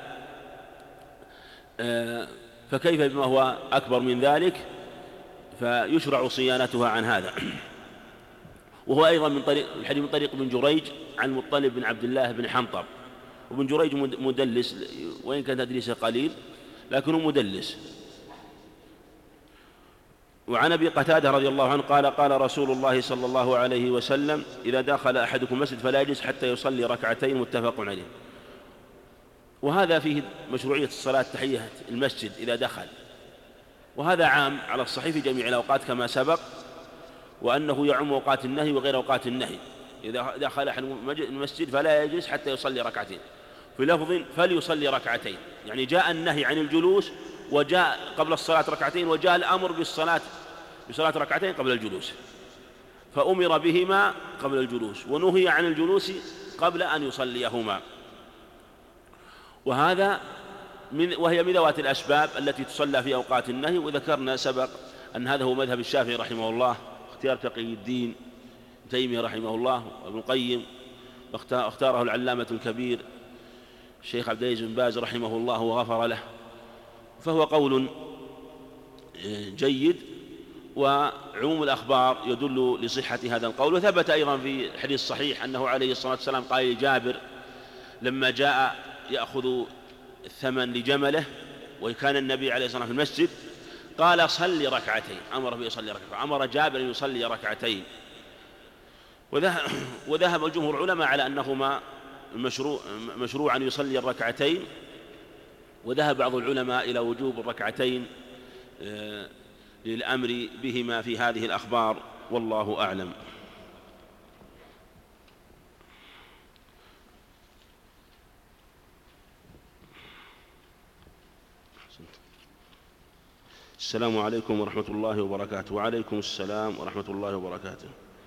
فكيف بما هو أكبر من ذلك؟ فيشرع صيانتها عن هذا. وهو أيضا من طريق الحديث من طريق ابن جريج عن المطلب بن عبد الله بن حنطب. وابن جريج مدلس، وإن كان تدليسه قليل لكنه مدلس. وعن أبي قتادة رضي الله عنه قال قال رسول الله صلى الله عليه وسلم إذا دخل أحدكم المسجد فلا يجلس حتى يصلي ركعتين، متفق عليه. وهذا فيه مشروعية الصلاة تحية المسجد إذا دخل، وهذا عام على الصحيح في جميع الأوقات كما سبق، وأنه يعم أوقات النهي وغير أوقات النهي. إذا دخل أحد المسجد فلا يجلس حتى يصلي ركعتين، في لفظ فليصلي ركعتين، يعني جاء النهي عن الجلوس وجاء قبل الصلاة ركعتين، وجاء الأمر بصلاة ركعتين قبل الجلوس، فأمر بهما قبل الجلوس ونهي عن الجلوس قبل أن يصليهما. وهي من ذوات الأسباب التي تصلى في أوقات النهي. وذكرنا سبق أن هذا هو مذهب الشافعي رحمه الله، اختيار تقي الدين تيمية رحمه الله وابن القيم، واختاره العلامة الكبير الشيخ عبد العزيز بن باز رحمه الله وغفر له، فهو قول جيد. وعموم الأخبار يدل لصحة هذا القول. وثبت أيضا في الحديث الصحيح أنه عليه الصلاة والسلام قال لجابر لما جاء يأخذ الثمن لجمله وكان النبي عليه الصلاة والسلام في المسجد قال صلي ركعتين، أمر به يصلي ركعتين، أمر جابر أن يصلي ركعتين. وذهب الجمهور العلماء على أنهما مشروع أن يصلي الركعتين، وذهب بعض العلماء إلى وجوب الركعتين للأمر بهما في هذه الأخبار، والله أعلم. السلام عليكم ورحمة الله وبركاته. وعليكم السلام ورحمة الله وبركاته.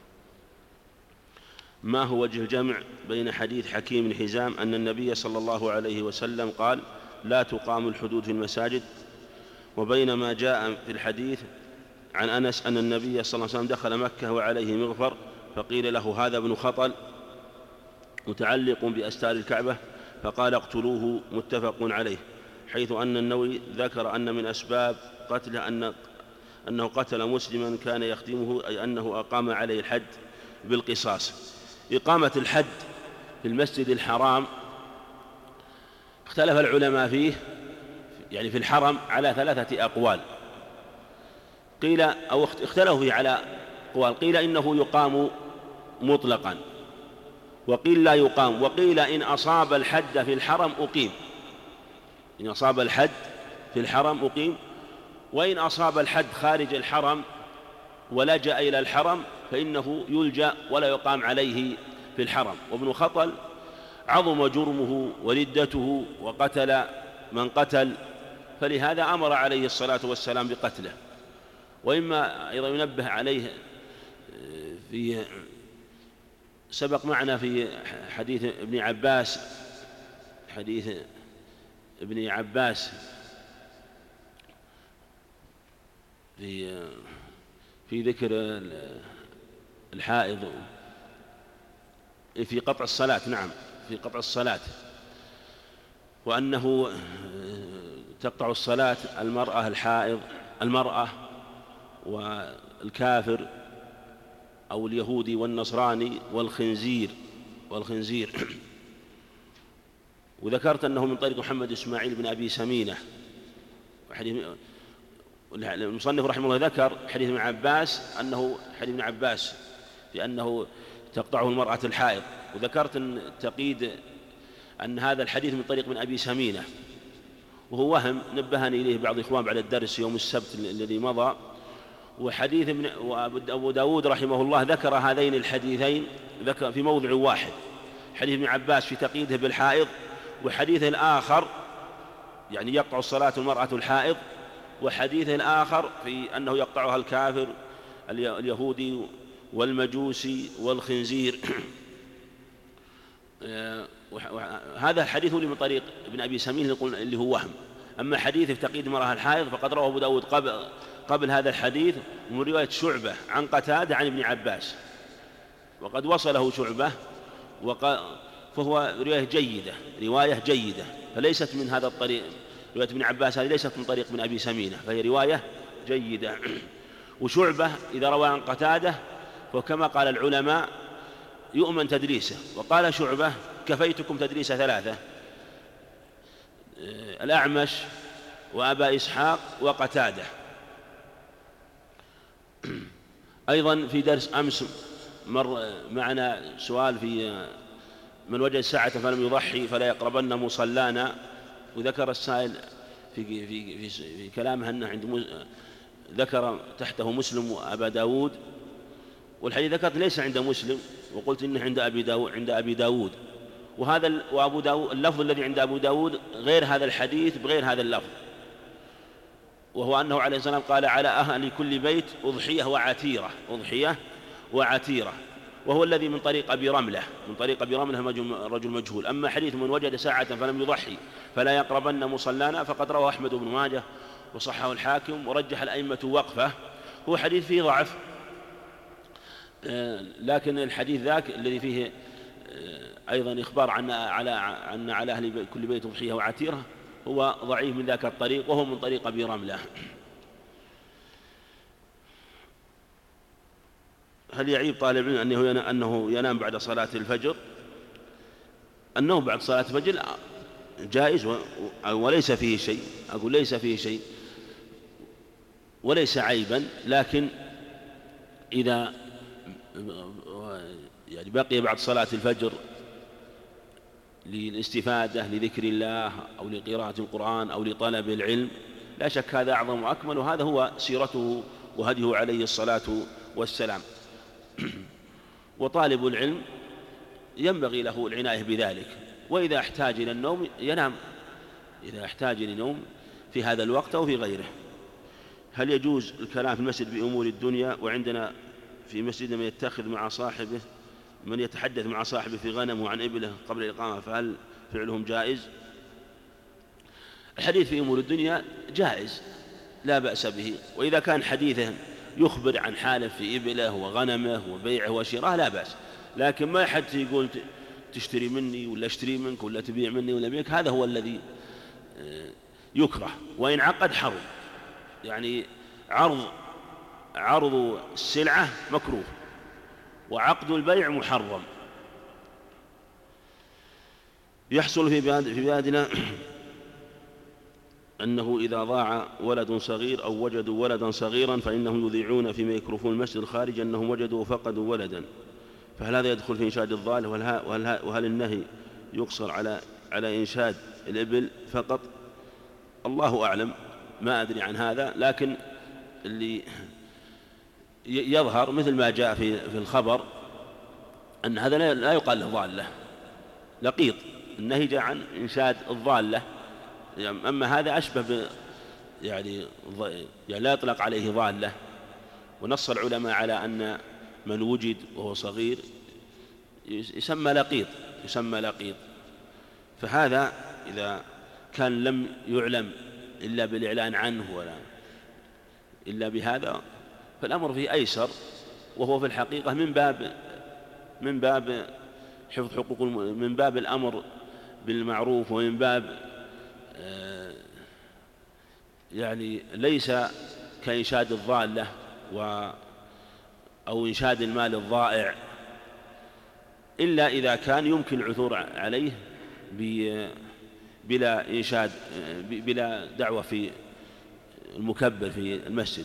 ما هو وجه الجمع بين حديث حكيم بن حزام أن النبي صلى الله عليه وسلم قال لا تقام الحدود في المساجد، وبين ما جاء في الحديث عن أنس أن النبي صلى الله عليه وسلم دخل مكة وعليه مغفر فقيل له هذا ابن خطل متعلق بأستار الكعبة فقال اقتلوه، متفق عليه، حيث أن النووي ذكر أن من أسباب قتله أنه قتل مسلما كان يخدمه، أي أنه أقام عليه الحد بالقصاص. إقامة الحد في المسجد الحرام اختلف العلماء فيه، يعني في الحرم على 3 أقوال، قيل أو اختلفوا فيه على أقوال، قيل إنه يقام مطلقا، وقيل لا يقام، وقيل إن أصاب الحد في الحرم أقيم، إن أصاب الحد في الحرم أقيم، وإن أصاب الحد خارج الحرم ولجأ إلى الحرم فإنه يلجأ ولا يقام عليه في الحرم. وابن خطل عظم جرمه وردته وقتل من قتل، فلهذا أمر عليه الصلاة والسلام بقتله. وإما أيضا ينبه عليه في سبق معنا في حديث ابن عباس، حديث ابن عباس في ذكر الحائض في قطع الصلاة، نعم في قطع الصلاة، وأنه تقطع الصلاة المرأة الحائض، المرأة والكافر أو اليهودي والنصراني والخنزير. وذكرت أنه من طريق محمد إسماعيل بن أبي سمينة. المصنف رحمه الله ذكر حديث ابن عباس، أنه حديث ابن عباس بأنه تقطعه المرأة الحائض، وذكرت أن تقييد أن هذا الحديث من طريق ابن أبي سمينة، وهو وهم نبهني إليه بعض الإخوان بعد الدرس يوم السبت الذي مضى. وحديث أبو داود رحمه الله ذكر هذين الحديثين ذكر في موضع واحد، حديث ابن عباس في تقييده بالحائض، وحديث الآخر يعني يقطع الصلاة المرأة الحائض، وحديث الآخر في أنه يقطعها الكافر اليهودي والمجوسي والخنزير. هذا الحديث اللي من طريق ابن أبي سمين اللي هو وهم. أما حديث في تقييد المرأة الحائض فقد رواه أبو داود قبل هذا الحديث من رواية شعبة عن قتادة عن ابن عباس، وقد وصله شعبة، فهو رواية جيدة، فليست من هذا الطريق. رواية ابن عباس هذه ليست من طريق ابن أبي سمينة، فهي رواية جيدة. وشعبة إذا روى عن قتادة فكما قال العلماء يؤمن تدريسه. وقال شعبة كفيتكم تدريس 3: الأعمش وأبا إسحاق وقتادة. أيضا في درس أمس مر معنا سؤال في من وجد ساعة فلم يضحي فلا يقربن مصلانا، وذكر السائل في كلامه أنه ذكر تحته مسلم وأبا داود، والحديث ذكرت ليس عند مسلم، وقلت إنه عند أبي داود، وأبو داود اللفظ الذي عند أبو داود غير هذا الحديث بغير هذا اللفظ، وهو أنه عليه السلام قال على أهل كل بيت أضحية وعتيرة، وهو الذي من طريق أبي رملة، رجل مجهول. أما حديث من وجد ساعة فلم يضحي فلا يقربن مصلانا فقد رواه أحمد بن ماجه وصححه الحاكم ورجح الأئمة وقفه، هو حديث فيه ضعف، لكن الحديث ذاك الذي فيه أيضا إخبار عن على أهل كل بيت أضحية وعتيرة هو ضعيف من ذاك الطريق، وهو من طريق أبي رملة. هل يعيب طالب العلم أنه ينام بعد صلاة الفجر؟ النوم بعد صلاة الفجر جائز وليس فيه شيء، أقول ليس فيه شيء وليس عيبا، لكن إذا يعني بقي بعد صلاة الفجر للاستفادة لذكر الله أو لقراءة القرآن أو لطلب العلم لا شك هذا أعظم وأكمل، وهذا هو سيرته وهديه عليه الصلاة والسلام. وطالب العلم ينبغي له العناية بذلك، وإذا احتاج إلى النوم ينام، إذا احتاج إلى النوم في هذا الوقت أو في غيره. هل يجوز الكلام في المسجد بأمور الدنيا؟ وعندنا في مسجد من يتحدث مع صاحبه في غنمه عن إبله قبل الإقامة، فهل فعلهم جائز؟ الحديث في أمور الدنيا جائز لا بأس به، وإذا كان حديثه يخبر عن حاله في إبله وغنمه وبيعه وشراه لا بأس، لكن ما حد يقول تشتري مني ولا اشتري منك ولا تبيع مني ولا بيك، هذا هو الذي يكره. وإن عقد حرم، يعني عرض السلعة مكروه وعقد البيع محرم. يحصل في بلادنا أنه إذا ضاع ولد صغير أو وجدوا ولدا صغيرا فإنهم يذيعون في ميكروفون المسجد الخارج أنهم وجدوا وفقدوا ولدا، فهل هذا يدخل في إنشاد الضالة؟ وهل النهي يقصر على إنشاد الإبل فقط؟ الله أعلم، ما أدري عن هذا، لكن اللي يظهر مثل ما جاء في الخبر أن هذا لا يقال له ضالة، لقيط. النهي جاء عن إنشاد الضالة، أما هذا أشبه يعني لا يطلق عليه ضالة. ونص العلماء على أن من وجد وهو صغير يسمى لقيط. فهذا إذا كان لم يعلم إلا بالإعلان عنه ولا إلا بهذا فالأمر فيه أيسر، وهو في الحقيقة من باب حفظ حقوق، من باب الأمر بالمعروف، ومن باب يعني ليس كإنشاد الضالة أو إنشاد المال الضائع، إلا إذا كان يمكن العثور عليه بلا دعوة في المكبر في المسجد.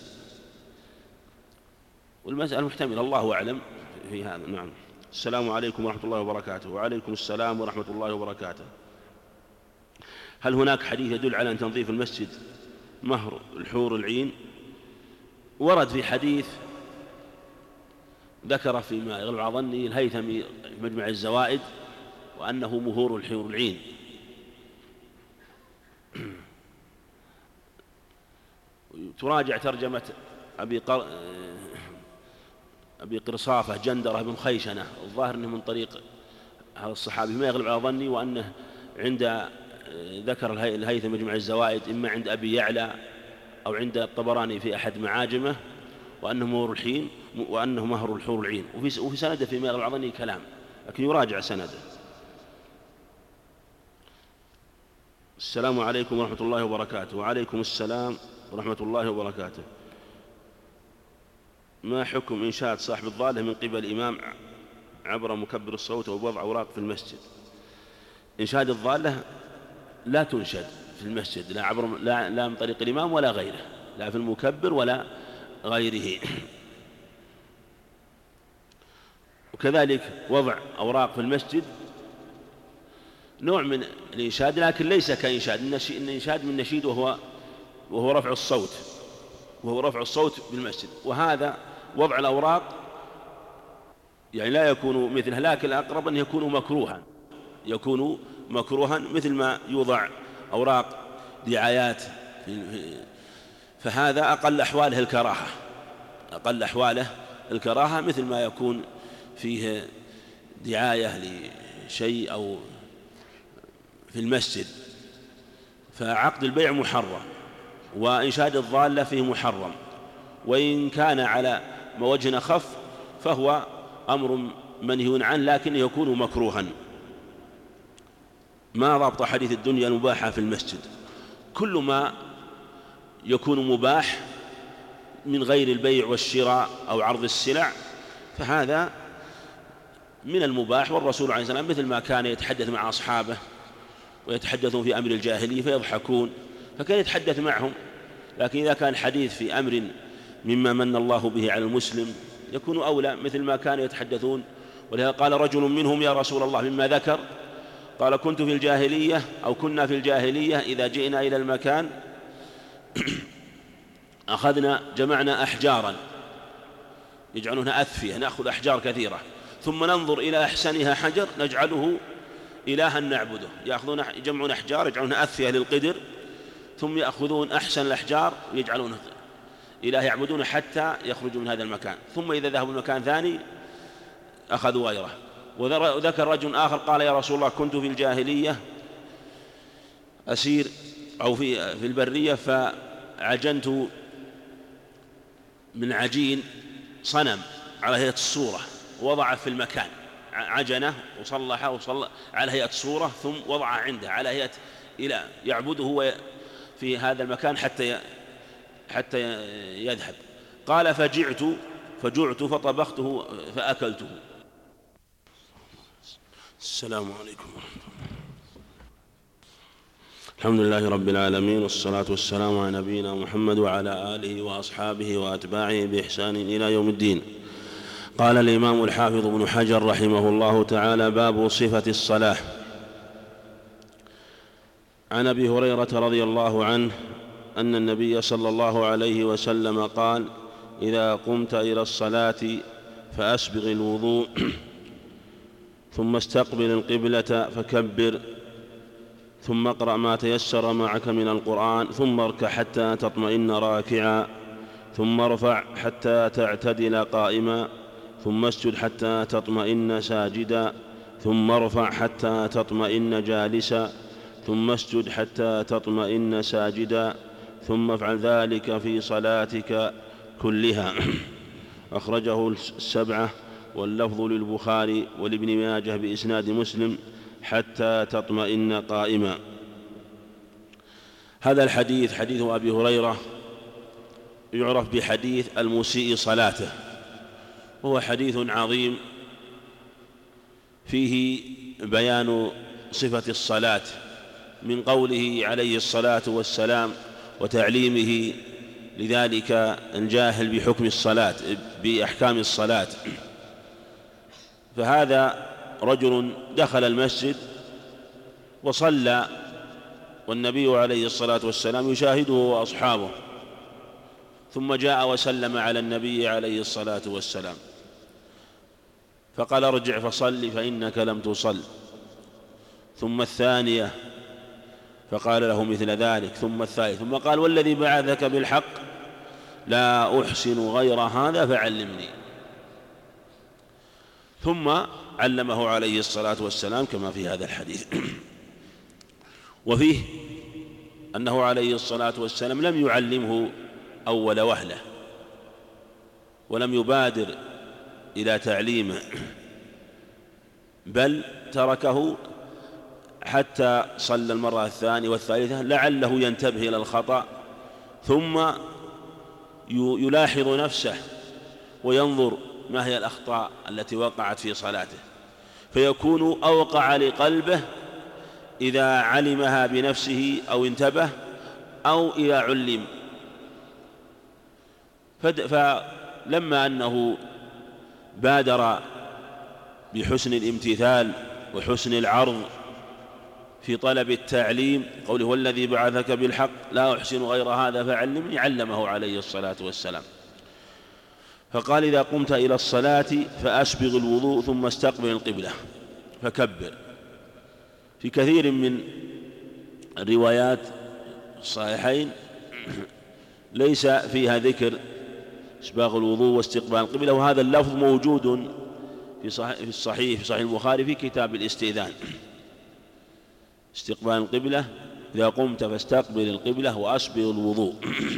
والمسألة محتملة، الله أعلم في هذا. نعم. السلام عليكم ورحمة الله وبركاته. وعليكم السلام ورحمة الله وبركاته. هل هناك حديث يدل على أن تنظيف المسجد مهر الحور العين؟ ورد في حديث ذكر فيما يغلب على ظني الهيثمي في مجمع الزوائد وأنه مهور الحور العين. تراجع ترجمة أبي قرصافة جندرة بن خيشنة، الظاهر أنه من طريق هذا الصحابي ما يغلب على ظني، وأنه عند ذكر الهيثم مجمع الزوائد إما عند أبي يعلى أو عند الطبراني في أحد معاجمه، وأنه مهر الحور العين. وفي سنده فيما يغلب على ظني كلام، لكن يراجع سنده. السلام عليكم ورحمة الله وبركاته. وعليكم السلام ورحمة الله وبركاته. ما حكم إنشاد صاحب الضالة من قبل إمام عبر مكبر الصوت ووضع أوراق في المسجد؟ إنشاد الضالة لا تنشد في المسجد، لا من طريق الإمام ولا غيره، لا في المكبر ولا غيره. وكذلك وضع أوراق في المسجد نوع من الإنشاد، لكن ليس كإنشاد. الإنشاد من نشيد وهو رفع الصوت بالمسجد، وهذا وضع الأوراق يعني لا يكون مثله، لكن الأقرب أن يكون مكروها مثل ما يوضع أوراق دعايات، فهذا أقل أحواله الكراهة، مثل ما يكون فيه دعاية لشيء أو في المسجد. فعقد البيع محرم، وإنشاد الضالة فيه محرم، وإن كان على وجه أخف فهو أمر منهي عنه، لكن يكون مكروها. ما ضبط حديث الدنيا المباحة في المسجد؟ كل ما يكون مباح من غير البيع والشراء أو عرض السلع فهذا من المباح. والرسول عليه السلام مثل ما كان يتحدث مع أصحابه ويتحدثون في أمر الجاهلية فيضحكون، فكان يتحدث معهم. لكن إذا كان الحديث في أمر مما من الله به على المسلم يكون أولى، مثل ما كانوا يتحدثون. ولهذا قال رجل منهم: يا رسول الله، مما ذكر قال: كنت في الجاهلية أو كنا في الجاهلية إذا جئنا إلى المكان جمعنا أحجارا يجعلونها أثفية، نأخذ أحجار كثيرة ثم ننظر إلى أحسنها حجر نجعله إلها نعبده. يجمعون أحجار يجعلونها أثفية للقدر، ثم يأخذون أحسن الأحجار ويجعلونها إله يعبدون حتى يخرجوا من هذا المكان، ثم إذا ذهبوا مكان ثاني أخذوا غيره. وذكر رجل آخر قال: يا رسول الله، كنت في الجاهلية أسير أو في البرية، فعجنت من عجين صنم على هيئة الصورة ووضعه في المكان، عجنه وصلحه وصلى على هيئة الصورة، ثم وضعه عنده على هيئة إله يعبده في هذا المكان حتى يذهب. قال: فجعت فطبخته فأكلته. السلام عليكم ورحمة الله. الحمد لله رب العالمين، والصلاة والسلام على نبينا محمد وعلى آله وأصحابه وأتباعه بإحسان إلى يوم الدين. قال الإمام الحافظ ابن حجر رحمه الله تعالى: باب صفة الصلاة. عن أبي هريرة رضي الله عنه أن النبي صلى الله عليه وسلم قال: إذا قمت إلى الصلاة فأسبغ الوضوء ثم استقبل القبلة فكبر، ثم اقرأ ما تيسر معك من القرآن، ثم اركع حتى تطمئن راكعا، ثم ارفع حتى تعتدل قائما، ثم اسجد حتى تطمئن ساجدا، ثم ارفع حتى تطمئن جالسا، ثم اسجد حتى تطمئن ساجدا، ثم افعل ذلك في صلاتك كلها. أخرجه السبعة، واللفظ للبخاري ولابن ماجه بإسناد مسلم: حتى تطمئن قائما. هذا الحديث حديث أبي هريرة يعرف بحديث المسيء صلاته، وهو حديث عظيم فيه بيان صفة الصلاة من قوله عليه الصلاة والسلام وتعليمه لذلك الجاهل بحكم الصلاة بأحكام الصلاة. فهذا رجل دخل المسجد وصلى والنبي عليه الصلاة والسلام يشاهده وأصحابه، ثم جاء وسلم على النبي عليه الصلاة والسلام فقال: ارجع فصل فإنك لم تصل. ثم الثانية فقال له مثل ذلك، ثم الثالث، ثم قال: والذي بعثك بالحق لا أحسن غير هذا فعلمني. ثم علمه عليه الصلاة والسلام كما في هذا الحديث. وفيه أنه عليه الصلاة والسلام لم يعلمه أول وهلة، ولم يبادر إلى تعليمه، بل تركه حتى صلى المرة الثانية والثالثة لعله ينتبه إلى الخطأ، ثم يلاحظ نفسه وينظر ما هي الأخطاء التي وقعت في صلاته، فيكون أوقع لقلبه إذا علمها بنفسه أو انتبه أو إذا علم. فلما أنه بادر بحسن الامتثال وحسن العرض في طلب التعليم، قوله: والذي بعثك بالحق لا أحسن غير هذا فعلمني، علمه عليه الصلاة والسلام. فقال: إذا قمت إلى الصلاة فأسبغ الوضوء ثم استقبل القبلة فكبر. في كثير من الروايات الصحيحين ليس فيها ذكر إسباغ الوضوء واستقبال القبلة، وهذا اللفظ موجود في صحيح البخاري في كتاب الاستئذان: استقبال القبلة، إذا قمت فاستقبل القبلة وأسبغ الوضوء.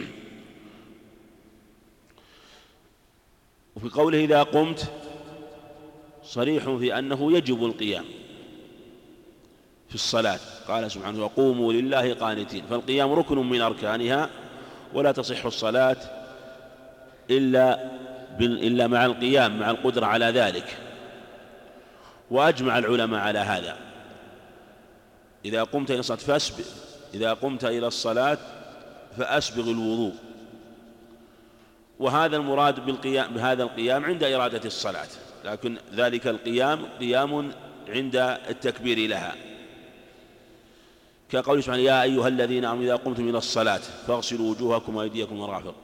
وفي قوله إذا قمت صريح في أنه يجب القيام في الصلاة، قال سبحانه: وقوموا لله قانتين. فالقيام ركن من أركانها، ولا تصح الصلاة إلا مع القيام، مع القدرة على ذلك. وأجمع العلماء على هذا: إذا قمت إلى الصلاة إذا قمت إلى الصلاة فأسبغ الوضوء. وهذا المراد بهذا القيام عند إرادة الصلاة، لكن ذلك القيام قيام عند التكبير لها، كقوله سبحانه: يا أيها الذين آمنوا إذا قمتم إلى الصلاة فاغسلوا وجوهكم وأيديكم المرافق.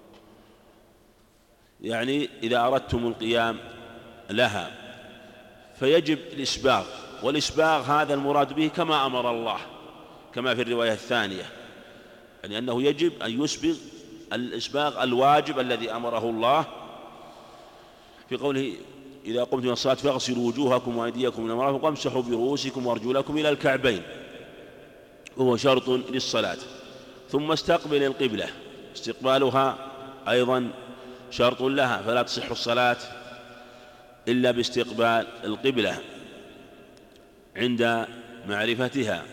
يعني إذا أردتم القيام لها فيجب الإسباغ، والإسباغ هذا المراد به كما أمر الله، كما في الرواية الثانية، يعني أنه يجب أن يسبغ الإسباغ الواجب الذي أمره الله في قوله: إذا قمتم إلى الصلاة فاغسلوا وجوهكم وأيديكم إلى المرافق وامسحوا برؤوسكم وأرجلكم إلى الكعبين، وهو شرط للصلاة. ثم استقبل القبلة، استقبالها أيضا شرط لها، فلا تصح الصلاة إلا باستقبال القبلة عند معرفتها.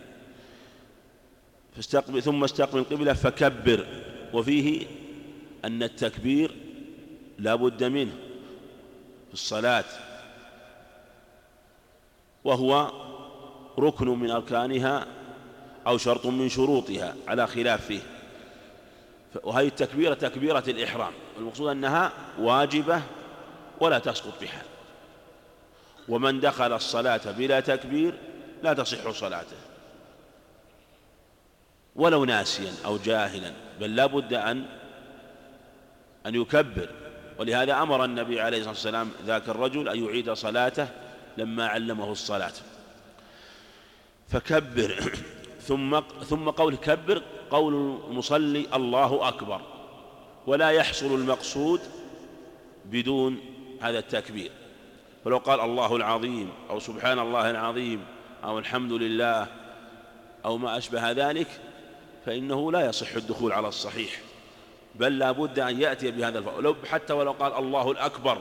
ثم استقبل القبلة فكبر. وفيه أن التكبير لا بد منه في الصلاة، وهو ركن من أركانها أو شرط من شروطها على خلاف فيه. وهذه التكبيرة تكبيرة الإحرام، والمقصود أنها واجبة ولا تسقط بحال. ومن دخل الصلاة بلا تكبير لا تصح صلاته ولو ناسيا أو جاهلا، بل لا بد أن يكبر. ولهذا أمر النبي عليه الصلاة والسلام ذاك الرجل أن يعيد صلاته لما علمه الصلاة. فكبر. ثم قول كبر قول المصلي الله أكبر، ولا يحصل المقصود بدون هذا التكبير. فلو قال الله العظيم أو سبحان الله العظيم أو الحمد لله أو ما أشبه ذلك فإنه لا يصح الدخول على الصحيح، بل لا بد أن يأتي بهذا الفعل، حتى ولو قال الله الأكبر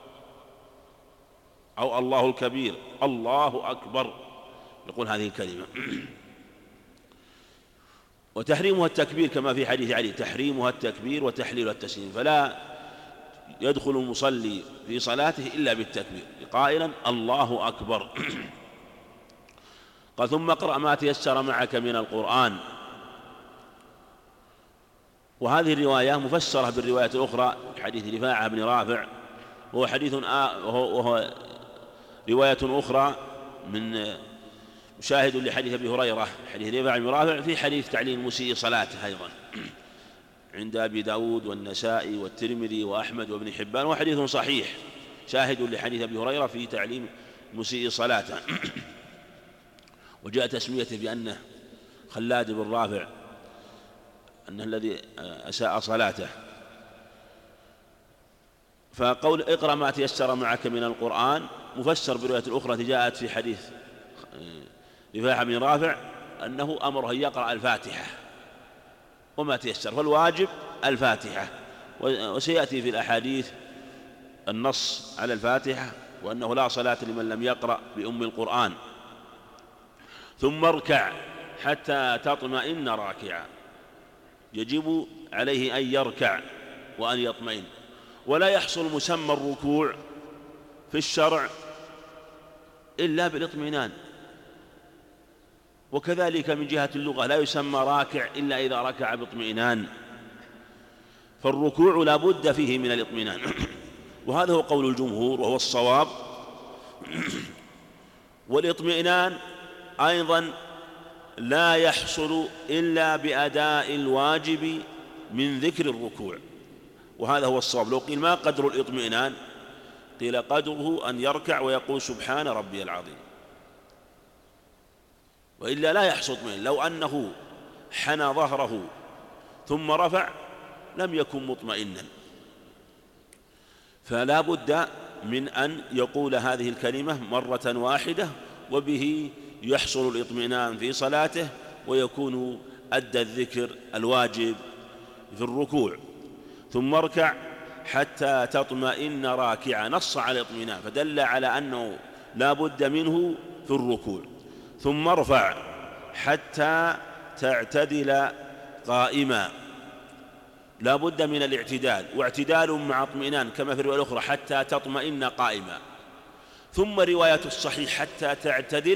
أو الله الكبير، الله أكبر يقول هذه الكلمة. وتحريمها التكبير كما في حديث علي، تحريمها التكبير وتحليلها التسليم، فلا يدخل المصلي في صلاته إلا بالتكبير قائلا الله أكبر. قال ثم اقرأ ما تيسر معك من القرآن. وهذه الرواية مفسرة بالرواية الأخرى حديث رفاعة بن رافع، وهو رواية أخرى من مشاهد لحديث أبي هريرة، حديث رفاعة بن رافع في حديث تعليم المسيء صلاته أيضا عند أبي داود والنسائي والترمذي وأحمد وابن حبان، وحديث صحيح شاهد لحديث أبي هريرة في تعليم المسيء صلاته. وجاء تسميته بأنه خلاد بن رافع، أنه الذي أساء صلاته. فقول اقرأ ما تيسر معك من القرآن مفسر برواية الأخرى التي جاءت في حديث رفاعة بن رافع أنه أمره أن يقرأ الفاتحة وما تيسر، فالواجب الفاتحة. وسيأتي في الأحاديث النص على الفاتحة، وأنه لا صلاة لمن لم يقرأ بأم القرآن. ثم اركع حتى تطمئن راكعا، يجب عليه أن يركع وأن يطمئن، ولا يحصل مسمى الركوع في الشرع إلا بالاطمئنان. وكذلك من جهة اللغة لا يسمى راكع إلا إذا ركع باطمئنان، فالركوع لا بد فيه من الاطمئنان. وهذا هو قول الجمهور وهو الصواب. والاطمئنان أيضا لا يحصل إلا بأداء الواجب من ذكر الركوع، وهذا هو الصواب. لو قيل ما قدر الاطمئنان قيل قدره أن يركع ويقول سبحان ربي العظيم، وإلا لا يحصل اطمئنان. لو أنه حنى ظهره ثم رفع لم يكن مطمئنا، فلا بد من أن يقول هذه الكلمة مرة واحدة، وبه يحصل الاطمئنان في صلاته ويكون أدى الذكر الواجب في الركوع. ثم اركع حتى تطمئن راكعا، نص على الاطمئنان فدل على أنه لا بد منه في الركوع. ثم ارفع حتى تعتدل قائما، لا بد من الاعتدال، واعتدال مع اطمئنان كما في الرواية الأخرى حتى تطمئن قائما. ثم رواية الصحيح حتى تعتدل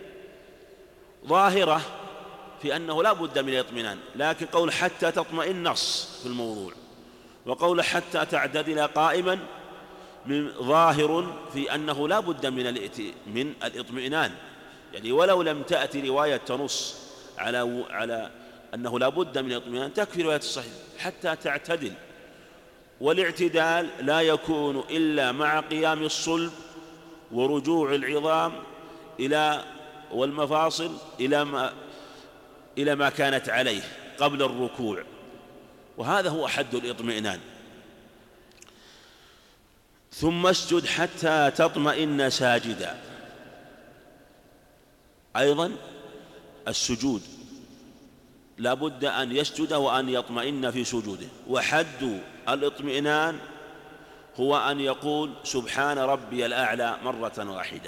ظاهرة في أنه لا بد من الاطمئنان، لكن قول حتى تطمئن نص في الموضوع، وقول حتى تعتدل قائما ظاهر في أنه لا بد من الاطمئنان. يعني ولو لم تأتي رواية تنص على أنه لا بد من الاطمئنان تكفي رواية الصحيح حتى تعتدل. والاعتدال لا يكون إلا مع قيام الصلب ورجوع العظام والمفاصل إلى ما كانت عليه قبل الركوع، وهذا هو حد الاطمئنان. ثم اسجد حتى تطمئن ساجدا. أيضا السجود لا بد أن يسجد وأن يطمئن في سجوده، وحد الاطمئنان هو أن يقول سبحان ربي الأعلى مرة واحدة،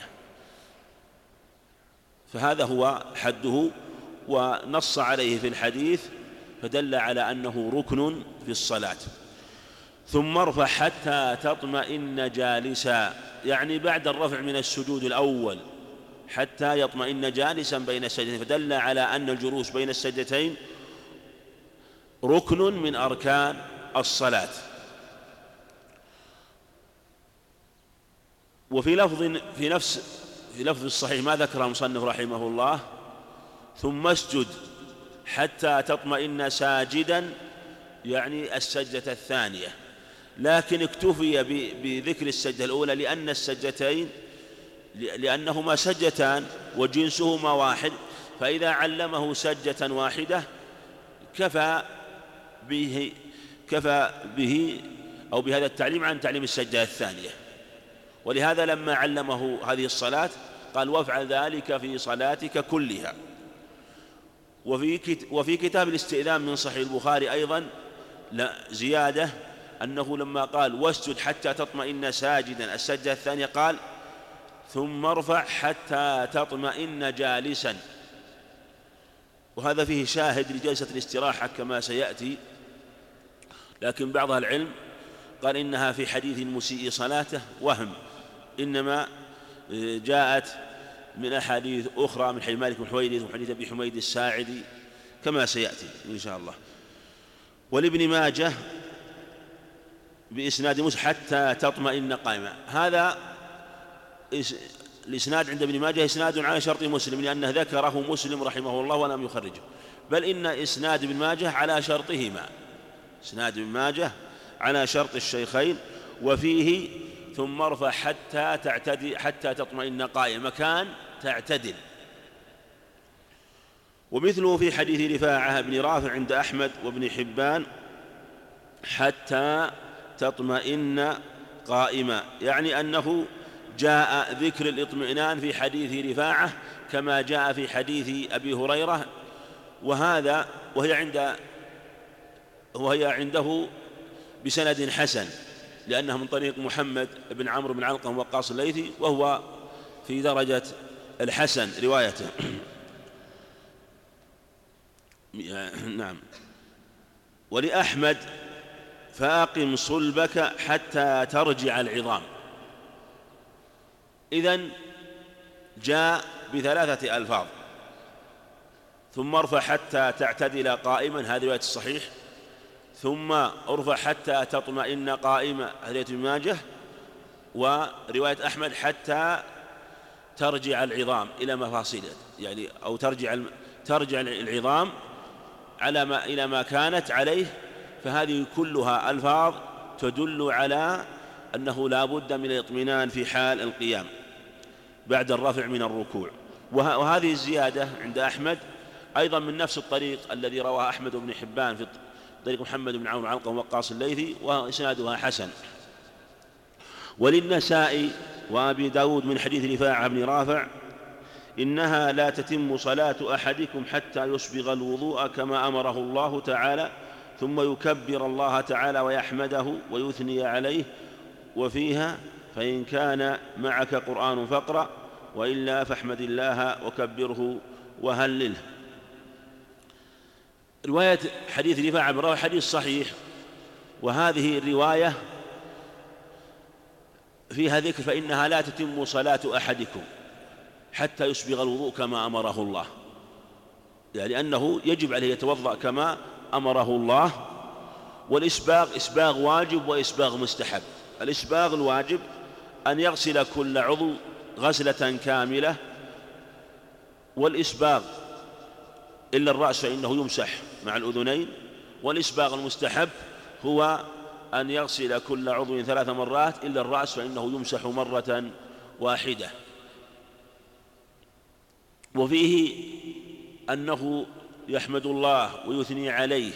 فهذا هو حده، ونص عليه في الحديث فدل على أنه ركن في الصلاة. ثم ارفع حتى تطمئن جالسا، يعني بعد الرفع من السجود الأول حتى يطمئن جالسا بين السجدتين، فدل على أن الجلوس بين السجدتين ركن من أركان الصلاة. وفي لفظ الصحيح ما ذكر المصنف رحمه الله: ثم اسجد حتى تطمئن ساجدا، يعني السجدة الثانية، لكن اكتفي بذكر السجدة الأولى لأن السجدتين لأنهما سجدتان وجنسهما واحد، فإذا علمه سجدة واحدة كفى به أو بهذا التعليم عن تعليم السجدة الثانية. ولهذا لما علمه هذه الصلاة قال: وافعل ذلك في صلاتك كلها. وفي كتاب الاستئذان من صحيح البخاري أيضا زيادة، أنه لما قال: واسجد حتى تطمئن ساجدا السجدة الثانية، قال: ثم ارفع حتى تطمئن جالسا. وهذا فيه شاهد لجلسة الاستراحة كما سيأتي، لكن بعض العلم قال إنها في حديث المسيء صلاته وهم، إنما جاءت من أحاديث أخرى من حديث مالك بن حويرث وحديث أبي حميد الساعدي كما سيأتي إن شاء الله. ولابن ماجه بإسناد مسلم: حتى تطمئن قائما. هذا الإسناد عند ابن ماجه إسناد على شرط مسلم، لأنه ذكره مسلم رحمه الله ولم يخرجه، بل إن إسناد ابن ماجه على شرطهما، إسناد ابن ماجه على شرط الشيخين. وفيه: ثم ارفع حتى تطمئن قائما، مكان تعتدل. ومثله في حديث رفاعة بن رافع عند أحمد وابن حبان: حتى تطمئن قائما، يعني أنه جاء ذكر الاطمئنان في حديث رفاعة كما جاء في حديث أبي هريرة، وهي عنده بسند حسن، لأنه من طريق محمد بن عمرو بن علقمة وقاص الليثي، وهو في درجة الحسن روايته. نعم. ولأحمد: فأقم صلبك حتى ترجع العظام. إذن جاء بثلاثة ألفاظ: ثم ارفع حتى تعتدل قائما، هذه رواية الصحيح، ثم ارفع حتى تطمئن قائما، هذه ابن ماجه، ورواية أحمد: حتى ترجع العظام إلى مفاصلها، يعني أو ترجع العظام إلى ما كانت عليه. فهذه كلها ألفاظ تدل على أنه لا بد من الاطمئنان في حال القيام بعد الرفع من الركوع. وهذه الزيادة عند أحمد أيضا من نفس الطريق الذي رواه أحمد بن حبان في طريق محمد بن عمرو بن علقمة وقاص الليثي، وإسنادها حسن. وللنسائي وأبي داود من حديث رفاعة بن رافع: إنها لا تتم صلاة أحدكم حتى يسبغ الوضوء كما أمره الله تعالى، ثم يكبر الله تعالى ويحمده ويثني عليه. وفيها: فإن كان معك قرآن فاقرأ، وإلا فاحمد الله وكبره وهلله. رواية حديث رفاعة بن رافع حديث صحيح، وهذه الرواية فيها ذكر: فإنها لا تتم صلاة أحدكم حتى يسبغ الوضوء كما أمره الله، يعني أنه يجب عليه يتوضأ كما أمره الله. والإسباغ إسباغ واجب وإسباغ مستحب. الإسباغ الواجب أن يغسل كل عضو غسلة كاملة، والإسباغ إلا الرأس فإنه يمسح مع الأذنين. والإسباغ المستحب هو أن يغسل كل عضو 3 مرات إلا الرأس فإنه يمسح مرة واحدة. وفيه أنه يحمد الله ويثني عليه،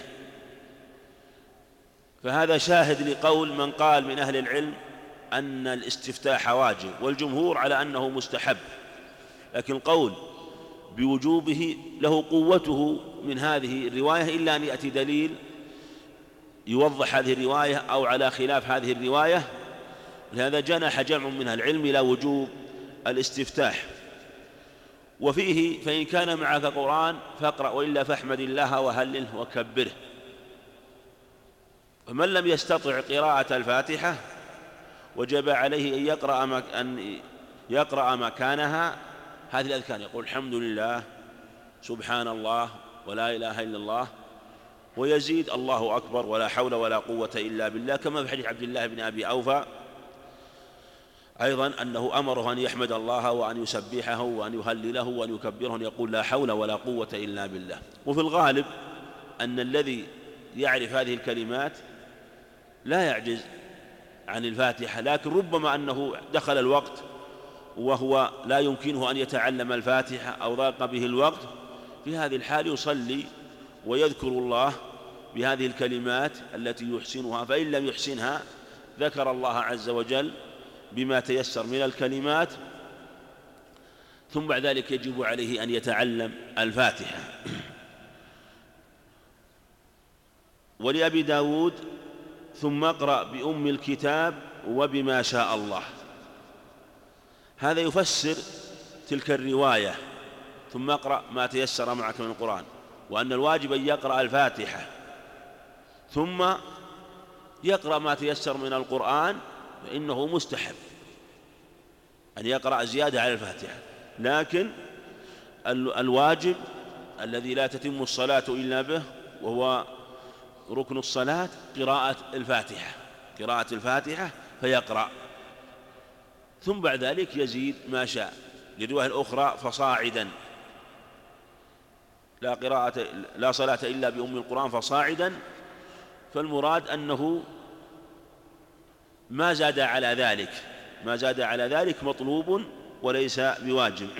فهذا شاهد لقول من قال من أهل العلم أن الاستفتاح واجب، والجمهور على أنه مستحب، لكن قول بوجوبه له قوته من هذه الرواية، إلا أن يأتي دليل يوضح هذه الرواية أو على خلاف هذه الرواية. لهذا جنح جمع من العلم إلى وجوب الاستفتاح. وفيه: فإن كان معك قرآن فاقرأ، وإلا فاحمد الله وهلله وكبره. فمن لم يستطع قراءة الفاتحة وجب عليه أن يقرأ مكانها هذه الأذكار، يقول الحمد لله، سبحان الله، ولا إله إلا الله، ويزيد الله أكبر، ولا حول ولا قوة إلا بالله، كما في حديث عبد الله بن أبي أوفى أيضا أنه أمره أن يحمد الله وأن يسبحه وأن يهلله وأن يكبره، أن يقول لا حول ولا قوة إلا بالله. وفي الغالب أن الذي يعرف هذه الكلمات لا يعجز عن الفاتحة، لكن ربما أنه دخل الوقت وهو لا يمكنه أن يتعلم الفاتحة أو ضاق به الوقت، في هذه الحال يصلي ويذكر الله بهذه الكلمات التي يحسنها، فإن لم يحسنها ذكر الله عز وجل بما تيسر من الكلمات، ثم بعد ذلك يجب عليه أن يتعلم الفاتحة. ولأبي داود ثم اقرأ بأم الكتاب وبما شاء الله، هذا يفسر تلك الرواية ثم اقرأ ما تيسر معك من القرآن، وأن الواجب أن يقرأ الفاتحة ثم يقرأ ما تيسر من القرآن، فإنه مستحب أن يقرأ زيادة على الفاتحة، لكن الواجب الذي لا تتم الصلاة إلا به وهو ركن الصلاة قراءة الفاتحة فيقرأ، ثم بعد ذلك يزيد ما شاء. للرواية الأخرى فصاعدا، لا صلاة إلا بأم القرآن فصاعدا، فالمراد أنه ما زاد على ذلك مطلوب وليس بواجب.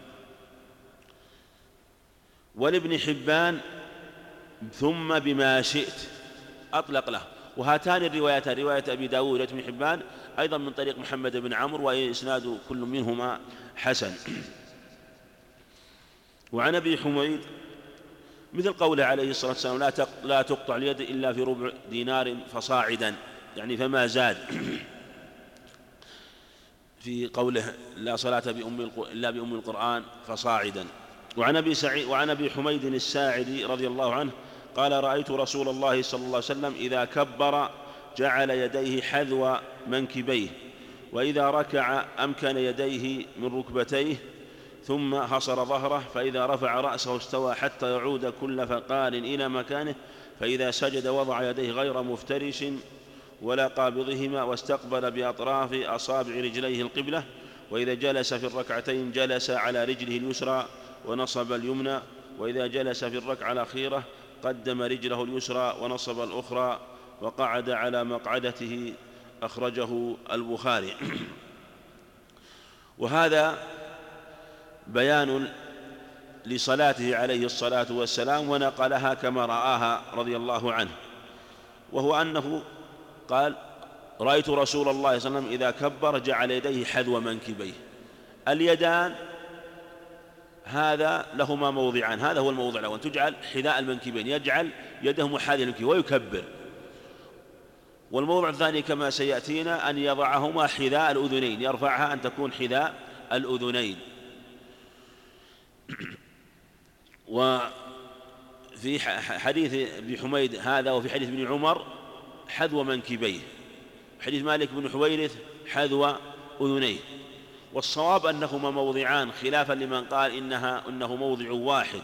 ولابن حبان ثم بما شئت أطلق له، وهاتان الروايتان رواية أبي داود وابن حبان أيضا من طريق محمد بن عمرو، وإسناد كل منهما حسن. وعن أبي حميد مثل قوله عليه الصلاة والسلام لا تقطع اليد إلا في ربع دينار فصاعدا، يعني فما زاد، في قوله لا صلاة إلا بأم القرآن فصاعدا. وعن أبي حميد الساعدي رضي الله عنه قال رأيت رسول الله صلى الله عليه وسلم إذا كبر جعل يديه حذو منكبيه، وإذا ركع أمكن يديه من ركبتيه ثم حصر ظهره، فإذا رفع رأسه استوى حتى يعود كل فقار إلى مكانه، فإذا سجد وضع يديه غير مفترش ولا قابضهما، واستقبل بأطراف أصابع رجليه القبلة، وإذا جلس في الركعتين جلس على رجله اليسرى ونصب اليمنى، وإذا جلس في الركعة الأخيرة قدم رجله اليسرى ونصب الأخرى وقعد على مقعدته، أخرجه البخاري. وهذا بيان لصلاته عليه الصلاة والسلام، ونقلها كما رآها رضي الله عنه، وهو أنه قال رأيت رسول الله صلى الله عليه وسلم إذا كبر جعل يديه حذو منكبيه. اليدان هذا لهما موضعان، هذا هو الموضع الأول، تجعل حذاء المنكبين، يجعل يده محاذية المنكبين ويكبر. والموضع الثاني كما سيأتينا أن يضعهما حذاء الأذنين، يرفعها أن تكون حذاء الأذنين. وفي حديث ابن حميد هذا وفي حديث ابن عمر حذو منكبيه، حديث مالك بن حويرث حذو أذنيه. والصواب أنهما موضعان، خلافا لمن قال إنه موضع واحد،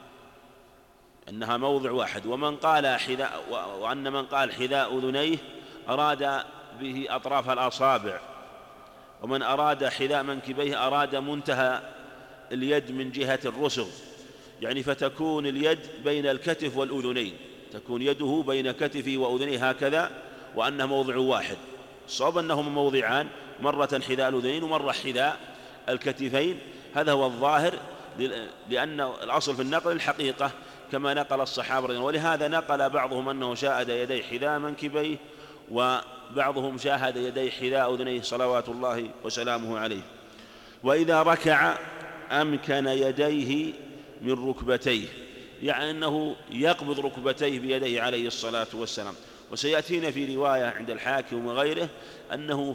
ومن قال وأن من قال حذاء أذنيه أراد به أطراف الأصابع، ومن أراد حذاء منكبيه أراد منتهى اليد من جهة الرسغ، يعني فتكون اليد بين الكتف والأذنين، تكون يده بين كتفه وأذنيه هكذا، وأنه موضع واحد. الصواب أنهما موضعان، مرة حذاء الأذنين ومرة حذاء الكتفين، هذا هو الظاهر، لأن الأصل في النقل الحقيقة كما نقل الصحابة رضي الله عنهم، ولهذا نقل بعضهم أنه شاهد يدي حذاء منكبيه، وبعضهم شاهد يدي حذاء أذنيه صلوات الله وسلامه عليه. وإذا ركع أمكن يديه من ركبتيه، يعني أنه يقبض ركبتيه بيديه عليه الصلاة والسلام. وسيأتينا في رواية عند الحاكم وغيره أنه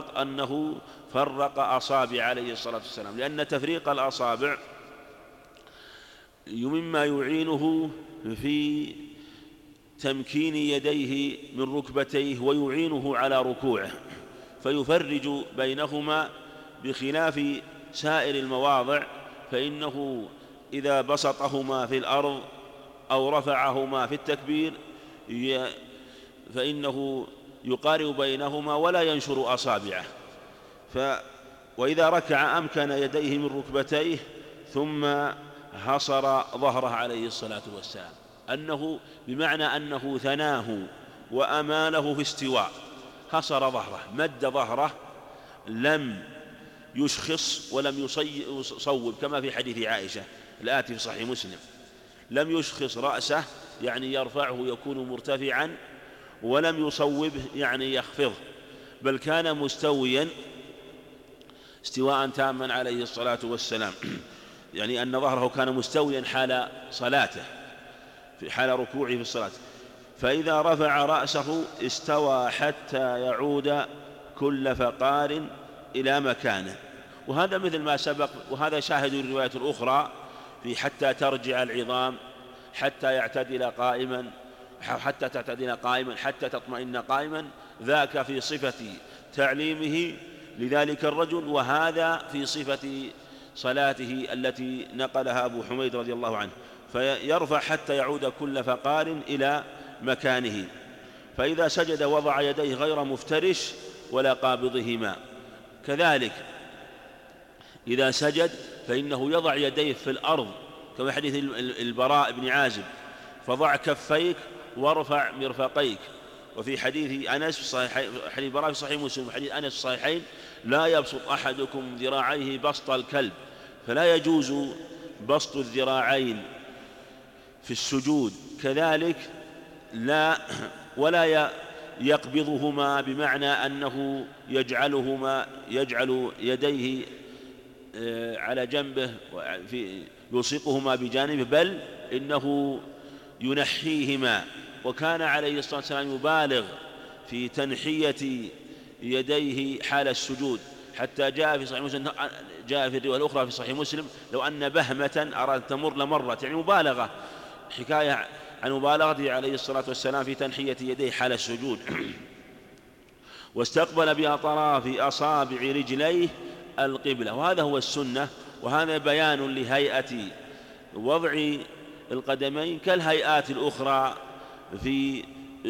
فرق أصابع عليه الصلاة والسلام، لأن تفريق الأصابع مما يعينه في تمكين يديه من ركبتيه ويعينه على ركوعه، فيفرج بينهما، بخلاف سائر المواضع فإنه إذا بسطهما في الأرض أو رفعهما في التكبير فإنه يقارب بينهما ولا ينشر أصابعه. وإذا ركع أمكن يديه من ركبتيه ثم حصر ظهره عليه الصلاة والسلام، أنه بمعنى أنه ثناه وأماله في استواء، حصر ظهره، مد ظهره، لم يشخص ولم يصوب كما في حديث عائشة الآتي في صحيح مسلم، لم يشخص رأسه يعني يرفعه يكون مرتفعا، ولم يصوبه يعني يخفضه، بل كان مستويا استواء تاما عليه الصلاة والسلام، يعني أن ظهره كان مستويا حال صلاته، في حال ركوعه في الصلاة. فإذا رفع رأسه استوى حتى يعود كل فقار إلى مكانه، وهذا مثل ما سبق، وهذا شاهد الرواية الأخرى في حتى ترجع العظام، حتى يعتدل قائما، حتى تعتدل قائما، حتى تطمئن قائما، ذاك في صفة تعليمه لذلك الرجل، وهذا في صفة صلاته التي نقلها أبو حميد رضي الله عنه، فيرفع حتى يعود كل فقار إلى مكانه. فإذا سجد وضع يديه غير مفترش ولا قابضهما، كذلك إذا سجد فإنه يضع يديه في الأرض كما حديث البراء بن عازب، فضع كفيك وارفع مرفقيك. وفي حديث أنس في صحيح، حديث البراء في صحيح مسلم وحديث أنس في الصحيحين: لا يبسط أحدكم ذراعيه بسط الكلب. فلا يجوز بسط الذراعين في السجود، كذلك ولا يقبضهما بمعنى أنه يجعل يديه على جنبه يلصقهما بجانبه، بل إنه ينحيهما. وكان عليه الصلاة والسلام يبالغ في تنحية يديه حال السجود، حتى جاء في صحيح مسلم، جاء في الرواية الأخرى في صحيح مسلم: لو أن بهمة أرادت تمر لمرت، يعني مبالغة، حكاية عن مبالغته عليه الصلاة والسلام في تنحية يديه حال السجود. واستقبل بأطراف أصابع رجليه القبلة، وهذا هو السنة، وهذا بيان لهيئة وضع القدمين كالهيئات الأخرى في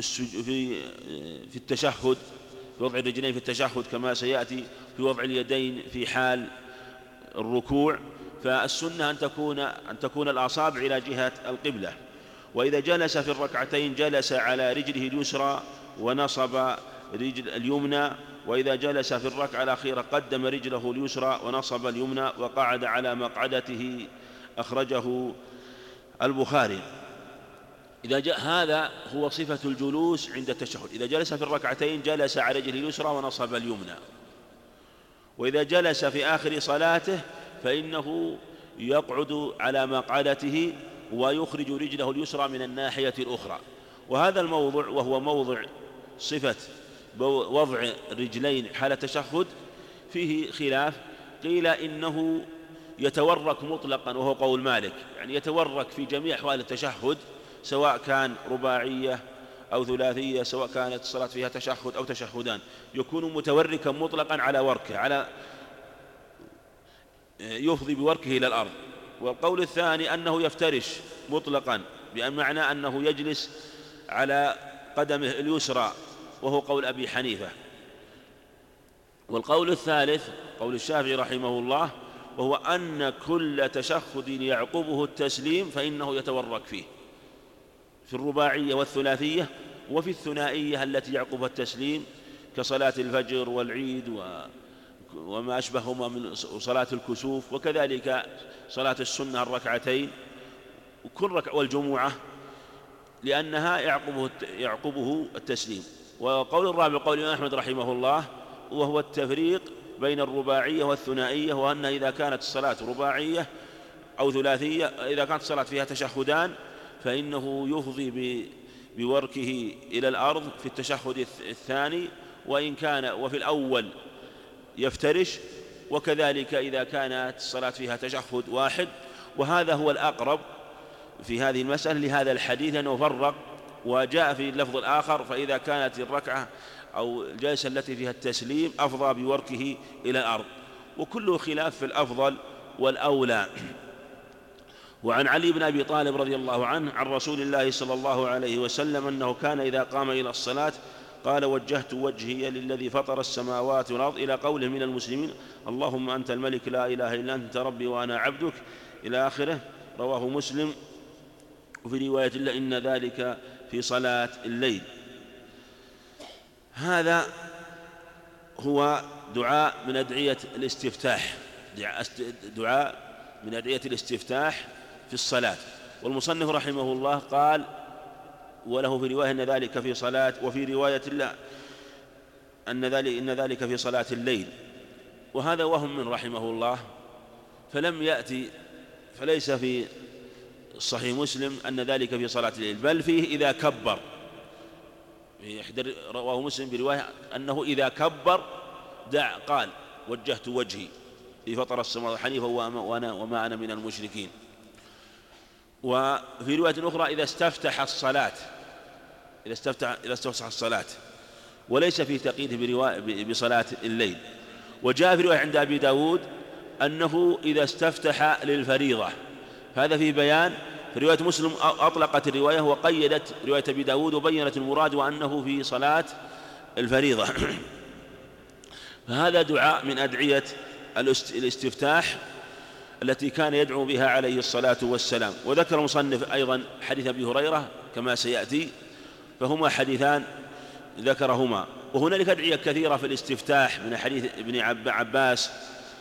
التشهد، في وضع الرجلين في التشهد كما سيأتي في وضع اليدين في حال الركوع. فالسنة أن تكون الأصابع إلى جهة القبلة. وإذا جلس في الركعتين جلس على رجله اليسرى ونصب رجل اليمنى، وإذا جلس في الركعة الأخيرة قدم رجله اليسرى ونصب اليمنى وقعد على مقعدته، أخرجه البخاري. هذا هو صفة الجلوس عند التشهد. إذا جلس في الركعتين جلس على رجله اليسرى ونصب اليمنى. وإذا جلس في آخر صلاته فإنه يقعد على مقعدته ويخرج رجله اليسرى من الناحية الأخرى. وهذا الموضع وهو موضع صفة وضع الرجلين حال التشهد فيه خلاف، قيل إنه يتورك مطلقا وهو قول مالك، يعني يتورك في جميع أحوال التشهد سواء كان رباعية أو ثلاثية، سواء كانت الصلاة فيها تشهد أو تشهدان، يكون متوركا مطلقا على وركه، يفضي بوركه إلى الأرض. والقول الثاني أنه يفترش مطلقا، بمعنى أنه يجلس على قدمه اليسرى، وهو قول أبي حنيفة. والقول الثالث قول الشافعي رحمه الله، وهو أن كل تشهد يعقبه التسليم فإنه يتورك فيه، في الرباعية والثلاثية وفي الثنائية التي يعقبها التسليم كصلاة الفجر والعيد وما أشبههما من صلاة الكسوف، وكذلك صلاة السنة الركعتين والجمعة، لأنها يعقبه التسليم. وقول الرابع قول الإمام أحمد رحمه الله، وهو التفريق بين الرباعية والثنائية، وأن إذا كانت الصلاة رباعية أو ثلاثية، إذا كانت الصلاة فيها تشهدان فإنه يفضي بوركه إلى الأرض في التشهد الثاني، وفي الأول يفترش، وكذلك إذا كانت الصلاة فيها تشهد واحد. وهذا هو الأقرب في هذه المسألة لهذا الحديث، أنه فرق. وجاء في اللفظ الآخر: فإذا كانت الركعة أو الجلسة التي فيها التسليم أفضى بوركه إلى الأرض. وكله خلاف في الأفضل، والأولى. وعن علي بن أبي طالب رضي الله عنه عن رسول الله صلى الله عليه وسلم أنه كان إذا قام إلى الصلاة قال وجهت وجهي للذي فطر السماوات والأرض إلى قوله من المسلمين اللهم أنت الملك لا إله إلا أنت ربي وأنا عبدك إلى آخره، رواه مسلم. وفي رواية الله إن ذلك في صلاة الليل. هذا هو دعاء من أدعية الاستفتاح، دعاء من أدعية الاستفتاح في الصلاة. والمصنف رحمه الله قال وله في رواية أن ذلك في صلاة، وفي رواية الله إن ذلك في صلاة الليل. وهذا وهم من رحمه الله، فلم يأتي، فليس في صحيح مسلم أن ذلك في صلاة الليل، بل فيه إذا كبر. رواه مسلم برواية أنه إذا كبر قال وجهت وجهي في فطر السماوات حنيفا وما أنا من المشركين. وفي رواية أخرى إذا استفتح الصلاة، إذا استفتح الصلاة، وليس في تقييده بصلاة الليل. وجاء في رواية عند أبي داود أنه إذا استفتح للفريضة، هذا في بيان. في رواية مسلم أطلقت الرواية وقيدت رواية أبي داود وبينت المراد وأنه في صلاة الفريضة. فهذا دعاء من أدعية الاستفتاح التي كان يدعو بها عليه الصلاة والسلام. وذكر المصنف أيضا حديث أبي هريرة كما سيأتي، فهما حديثان ذكرهما. وهنالك أدعية كثيرة في الاستفتاح من حديث ابن عباس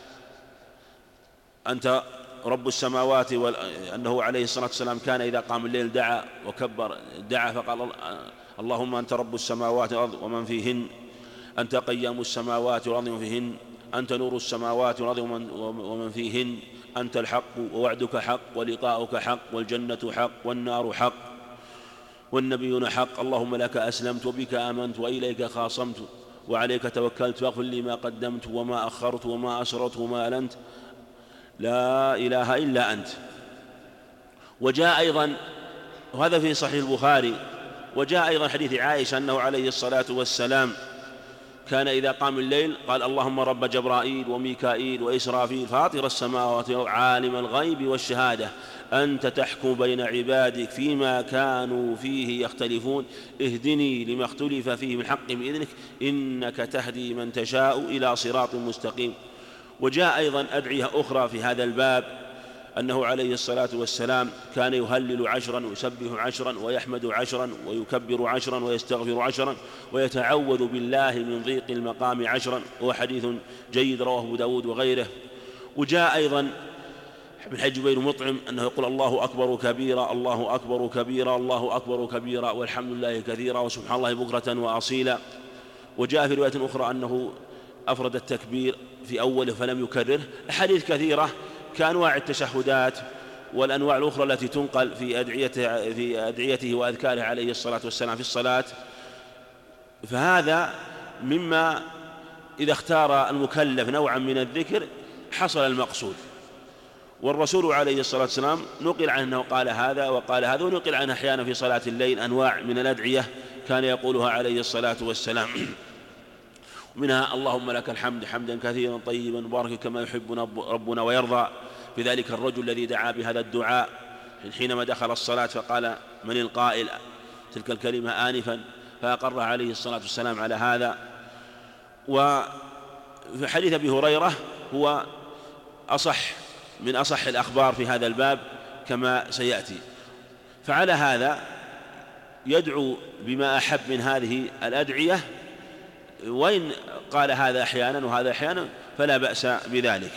أنت رب السماوات أنه عليه الصلاة والسلام كان إذا قام الليل دعا وكبر، دعا فقال اللهم أنت رب السماوات والأرض ومن فيهن، أنت قيام السماوات والأرض ومن فيهن، أنت نور السماوات والأرض ومن فيهن، أنت الحق ووعدك حق ولقاؤك حق والجنة حق والنار حق والنبيون حق، اللهم لك أسلمت وبك آمنت وإليك خاصمت وعليك توكلت فاغفر لي ما قدمت وما أخرت وما أسررت وما أعلنت لا إله إلا أنت. وجاء أيضا، وهذا في صحيح البخاري، وجاء أيضا حديث عائشة أنه عليه الصلاة والسلام كان إذا قام الليل قال اللهم رب جبرائيل وميكائيل وإسرافيل فاطر السماوات عالم الغيب والشهادة أنت تحكم بين عبادك فيما كانوا فيه يختلفون اهدني لما اختلف فيه من حق بإذنك إنك تهدي من تشاء إلى صراط مستقيم. وجاء أيضا أدعية أخرى في هذا الباب أنه عليه الصلاة والسلام كان يهلل 10 ويسبح 10 ويحمد 10 ويكبر 10 ويستغفر 10 ويتعوذ بالله من ضيق المقام 10، وهو حديث جيد رواه أبو داود وغيره. وجاء أيضا من حديث جبير مطعم أنه يقول الله أكبر كبيرا الله أكبر كبيرا الله أكبر كبيرا والحمد لله كثيرا وسبحان الله بكرة وأصيلا. وجاء في رواية أخرى أنه أفرد التكبير في أوله فلم يكرره. أحاديث كثيرة كأنواع التشهدات والأنواع الأخرى التي تنقل في أدعيته وأذكاره عليه الصلاة والسلام في الصلاة. فهذا مما إذا اختار المكلف نوعا من الذكر حصل المقصود. والرسول عليه الصلاة والسلام نقل عنه أنه قال هذا وقال هذا، ونقل عنه أحيانا في صلاة الليل أنواع من الأدعية كان يقولها عليه الصلاة والسلام، منها اللهم لك الحمد حمدا كثيرا طيبا مباركا كما يحب ربنا ويرضى. في ذلك الرجل الذي دعا بهذا الدعاء حينما دخل الصلاة فقال من القائل تلك الكلمة آنفا، فأقر عليه الصلاة والسلام على هذا. وفي حديث أبي هريرة هو من أصح الأخبار في هذا الباب كما سيأتي. فعلى هذا يدعو بما أحب من هذه الأدعية، وإن قال هذا أحيانا وهذا أحيانا فلا بأس بذلك.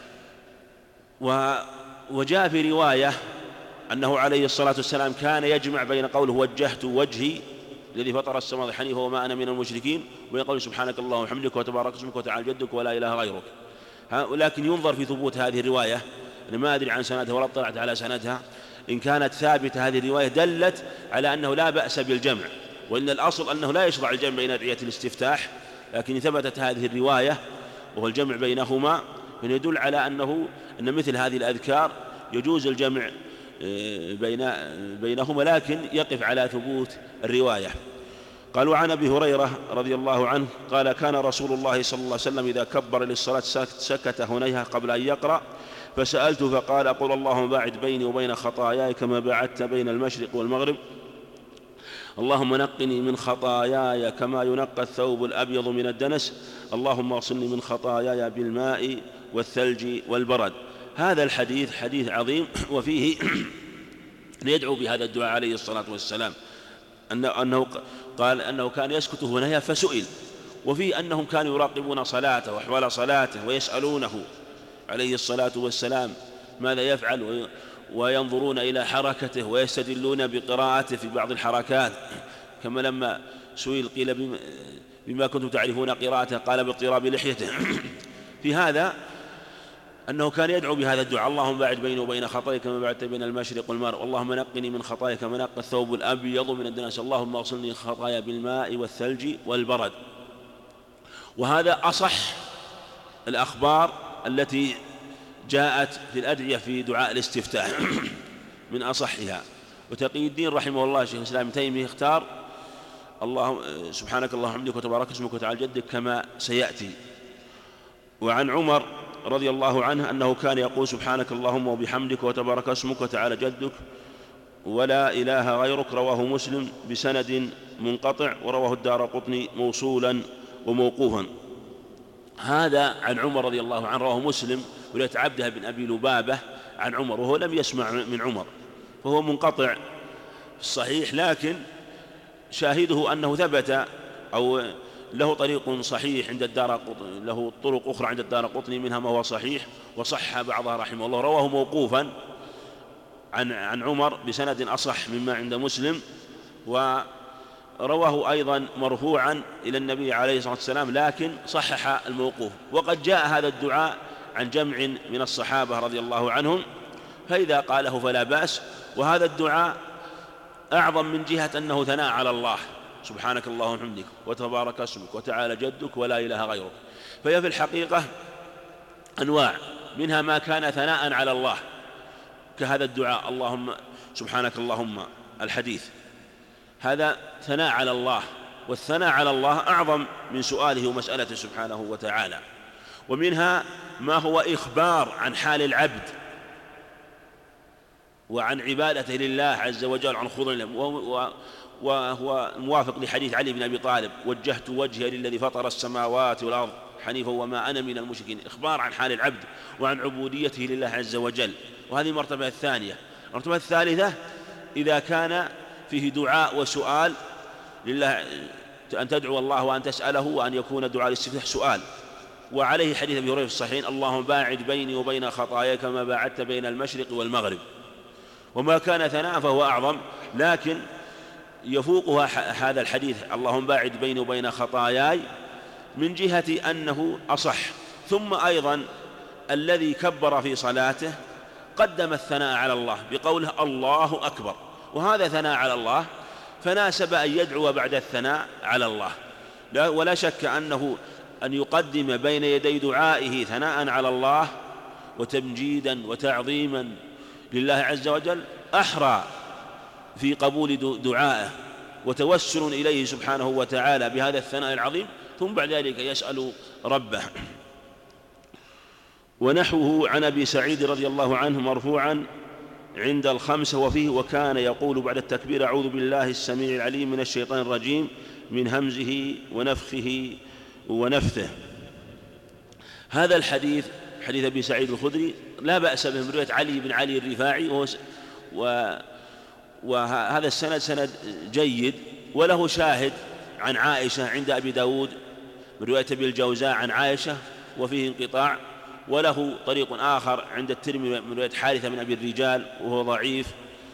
وجاء في رواية أنه عليه الصلاة والسلام كان يجمع بين قوله وجهت وجهي الذي فطر السماوات حنيفا وما أنا من المشركين وبين قوله سبحانك اللهم وبحمدك وتبارك اسمك وتعالى جدك ولا إله غيرك. ولكن ينظر في ثبوت هذه الرواية، أنا ما أدري عن سندها ولا اطلعت على سندها. إن كانت ثابتة هذه الرواية دلت على أنه لا بأس بالجمع، وإن الأصل أنه لا يشرع الجمع بين أدعية الاستفتاح، لكن ثبتت هذه الرواية وهو الجمع بينهما، فيدل على أن مثل هذه الأذكار يجوز الجمع بينهما، لكن يقف على ثبوت الرواية. قالوا عن أبي هريرة رضي الله عنه قال كان رسول الله صلى الله عليه وسلم إذا كبر للصلاة سكت هنيها قبل أن يقرأ فسألته فقال أقول اللهم باعد بيني وبين خطاياي كما باعدت بين المشرق والمغرب، اللهم نقني من خطاياي كما ينقى الثوب الأبيض من الدنس، اللهم اغسلني من خطاياي بالماء والثلج والبرد. هذا الحديث حديث عظيم، وفيه يدعو بهذا الدعاء عليه الصلاة والسلام، أنه قال أنه كان يسكت هنا فسئل، وفيه أنهم كانوا يراقبون صلاته وأحوال صلاته ويسألونه عليه الصلاة والسلام ماذا يفعل، وينظرون إلى حركته ويستدلون بقراءته في بعض الحركات، كما لما سئل قيل بما كنتم تعرفون قراءته قال باضطراب لحيته. في هذا أنه كان يدعو بهذا الدعاء، اللهم باعد بيني وبين خطاياي كما باعدت بين المشرق والمغرب، اللهم نقني من خطاياي كما نقى الثوب الأبيض من الدنس، اللهم اغسلني من خطاياي بالماء والثلج والبرد. وهذا أصح الأخبار التي جاءت في الأدعية في دعاء الاستفتاح من أصحها. وتقي الدين رحمه الله شيخ الإسلام ابن تيمية اختار اللهم سبحانك اللهم وبحمدك وتبارك اسمك وتعالى جدك كما سيأتي. وعن عمر رضي الله عنه أنه كان يقول سبحانك اللهم وبحمدك وتبارك اسمك وتعالى جدك ولا إله غيرك، رواه مسلم بسند منقطع، ورواه الدارقطني موصولا وموقوفا. هذا عن عمر رضي الله عنه، رواه مسلم رواية عبده بن أبي لبابة عن عمر، وهو لم يسمع من عمر، فهو منقطع في الصحيح، لكن شاهده أنه ثبت أو له طريق صحيح عند الدارقطني، له طرق أخرى عند الدارقطني منها ما هو صحيح وصح بعضها رحمه الله. رواه موقوفا عن عمر بسند أصح مما عند مسلم، ورواه أيضا مرفوعا إلى النبي عليه الصلاة والسلام لكن صحح الموقوف. وقد جاء هذا الدعاء عن جمع من الصحابة رضي الله عنهم، فإذا قاله فلا بأس. وهذا الدعاء أعظم من جهة أنه ثناء على الله، سبحانك اللهم وبحمدك وتبارك اسمك وتعالى جدك ولا إله غيرك. فهي في الحقيقة أنواع، منها ما كان ثناء على الله كهذا الدعاء اللهم سبحانك اللهم الحديث، هذا ثناء على الله، والثناء على الله أعظم من سؤاله ومسألته سبحانه وتعالى. ومنها ما هو إخبار عن حال العبد وعن عبادته لله عز وجل، عن خضوع له، وهو موافق لحديث علي بن أبي طالب وجهت وجهي للذي فطر السماوات والأرض حنيفا وما أنا من المشركين، إخبار عن حال العبد وعن عبوديته لله عز وجل. وهذه المرتبة الثانية. المرتبة الثالثة إذا كان فيه دعاء وسؤال لله، أن تدعو الله وأن تسأله، وأن يكون دعاء الاستفتاح سؤال. وعليه حديث أبي هريرة في الصحيحين اللهم باعد بيني وبين خطاياي كما باعدت بين المشرق والمغرب. وما كان ثناء فهو أعظم، لكن يفوقها هذا الحديث اللهم باعد بيني وبين خطاياي من جهة أنه أصح. ثم أيضا الذي كبر في صلاته قدم الثناء على الله بقوله الله أكبر، وهذا ثناء على الله، فناسب أن يدعو بعد الثناء على الله. ولا شك أنه أن يقدم بين يدي دعائه ثناء على الله وتمجيدا وتعظيما لله عز وجل أحرى في قبول دعائه وتوسل إليه سبحانه وتعالى بهذا الثناء العظيم، ثم بعد ذلك يسأل ربه. ونحوه عن أبي سعيد رضي الله عنه مرفوعا عند الخمسة وفيه وكان يقول بعد التكبير أعوذ بالله السميع العليم من الشيطان الرجيم من همزه ونفخه ونفثه. هذا الحديث حديث أبي سعيد الخدري لا بأس به من رواية علي بن علي الرفاعي، وهذا السند سند جيد، وله شاهد عن عائشة عند أبي داود من رواية أبي الجوزاء عن عائشة وفيه انقطاع، وله طريق آخر عند الترمذي من رواية حارثة من أبي الرجال وهو ضعيف،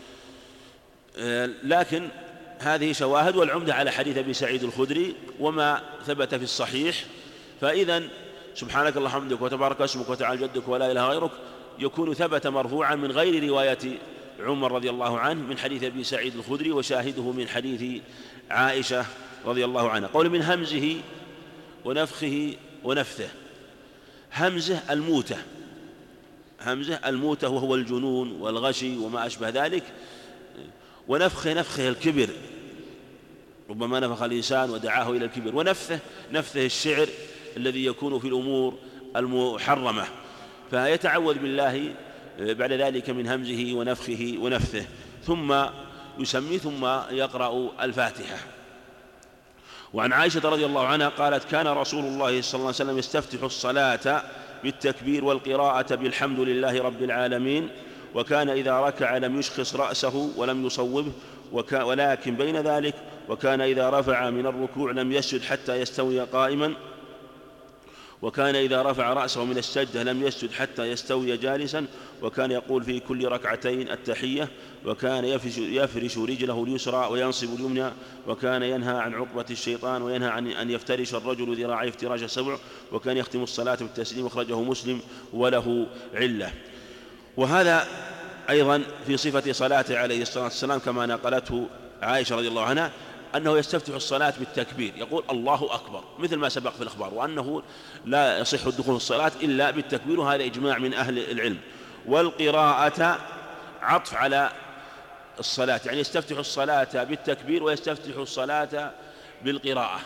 لكن هذه شواهد، والعمدة على حديث أبي سعيد الخدري وما ثبت في الصحيح. فإذا سبحانك اللهم وبحمدك وتبارك اسمك وتعالى جدك ولا إله غيرك يكون ثبت مرفوعا من غير رواية عمر رضي الله عنه من حديث أبي سعيد الخدري، وشاهده من حديث عائشة رضي الله عنها. قول من همزه ونفخه ونفثه، همزه الموتة، همزه الموتة وهو الجنون والغشي وما أشبه ذلك، ونفخه نفخه الكبر، ربما نفخ الإنسان ودعاه إلى الكبر، ونفثه نفثه الشعر الذي يكون في الأمور المحرمة. فيتعوذ بالله بعد ذلك من همزه ونفخه ونفثه، ثم يسمي ثم يقرأ الفاتحة. وعن عائشة رضي الله عنها قالت: كان رسول الله صلى الله عليه وسلم يستفتح الصلاة بالتكبير والقراءة بالحمد لله رب العالمين، وكان إذا ركع لم يشخص رأسه ولم يصوبه، ولكن بين ذلك وكان إذا رفع من الركوع لم يسجد حتى يستوي قائما، وكان إذا رفع رأسه من السجدة لم يسجد حتى يستوي جالسا، وكان يقول في كل ركعتين التحية، وكان يفرش رجله اليسرى وينصب اليمنى، وكان ينهى عن عقبة الشيطان، وينهى عن أن يفترش الرجل ذراعيه افتراش السبع، وكان يختم الصلاة بالتسليم، أخرجه مسلم وله علة. وهذا أيضا في صفة صلاته عليه الصلاة والسلام كما نقلته عائشة رضي الله عنها، أنه يستفتح الصلاة بالتكبير، يقول الله أكبر مثل ما سبق في الأخبار، وأنه لا يصح الدخول في الصلاة إلا بالتكبير، وهذا إجماع من أهل العلم. والقراءة عطف على الصلاة، يعني يستفتح الصلاة بالتكبير ويستفتح الصلاة بالقراءة،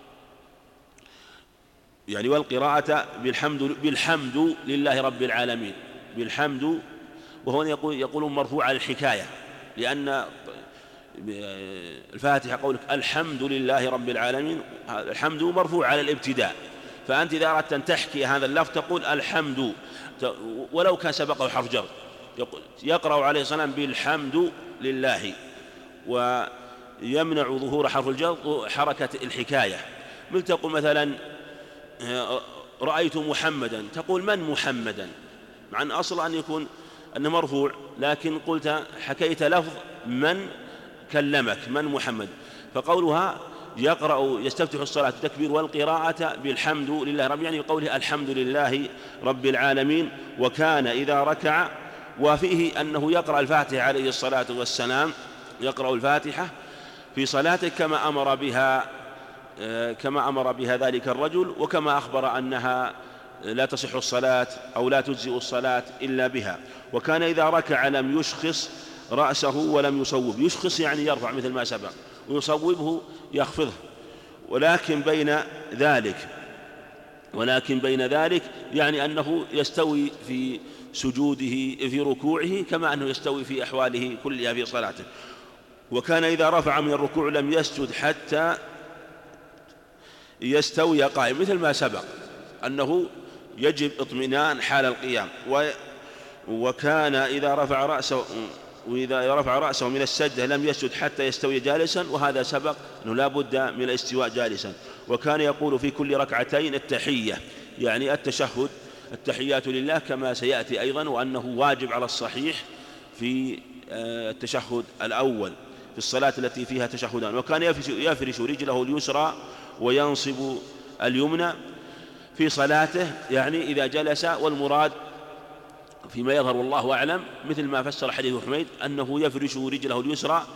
يعني والقراءة بالحمد لله رب العالمين، بالحمد. وهو يقول مرفوع على الحكاية، لأن الفاتحة قولك الحمد لله رب العالمين، الحمد مرفوع على الابتداء، فأنت إذا أردت أن تحكي هذا اللفظ تقول الحمد ولو كان سبقه حرف جر. يقرأ عليه الصلاة والسلام بالحمد لله، ويمنع ظهور حرف الجر حركة الحكاية، مثل تقول مثلا رأيت محمدا، تقول من محمدا، مع أن أصل أن يكون أنه مرفوع، لكن قلت حكيت لفظ من كلمك، من محمد. فقولها يستفتح الصلاة بالتكبير والقراءة بالحمد لله رب، يعني قوله الحمد لله رب العالمين. وكان إذا ركع، وفيه أنه يقرأ الفاتحة عليه الصلاة والسلام، يقرأ الفاتحة في صلاته كما أمر بها ذلك الرجل، وكما أخبر أنها لا تصح الصلاة أو لا تجزئ الصلاة إلا بها. وكان إذا ركع لم يشخص رأسه ولم يصوب، يشخص يعني يرفع مثل ما سبق، ويصوبه يخفضه، ولكن بين ذلك يعني أنه يستوي في سجوده في ركوعه كما أنه يستوي في أحواله كلها في صلاته. وكان إذا رفع من الركوع لم يسجد حتى يستوي قائم، مثل ما سبق أنه يجب اطمئنان حال القيام. وكان إذا رفع رأسه من السجدة لم يسجد حتى يستوي جالسا، وهذا سبق أنه لا بد من الاستواء جالسا. وكان يقول في كل ركعتين التحية، يعني التشهد، التحيات لله كما سيأتي أيضا، وأنه واجب على الصحيح في التشهد الأول في الصلاة التي فيها تشهدان. وكان يفرش رجله اليسرى وينصب اليمنى في صلاته، يعني إذا جلس، والمراد فيما يظهر والله أعلم مثل ما فسر حديث حميد أنه يفرش رجله اليسرى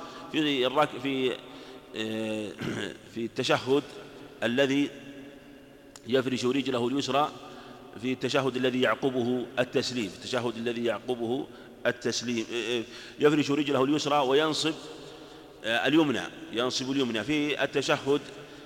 في التشهد الذي يفرش رجله اليسرى في التشهد الذي يعقبه التسليم، يفرش رجله اليسرى وينصب اليمنى، في التشهد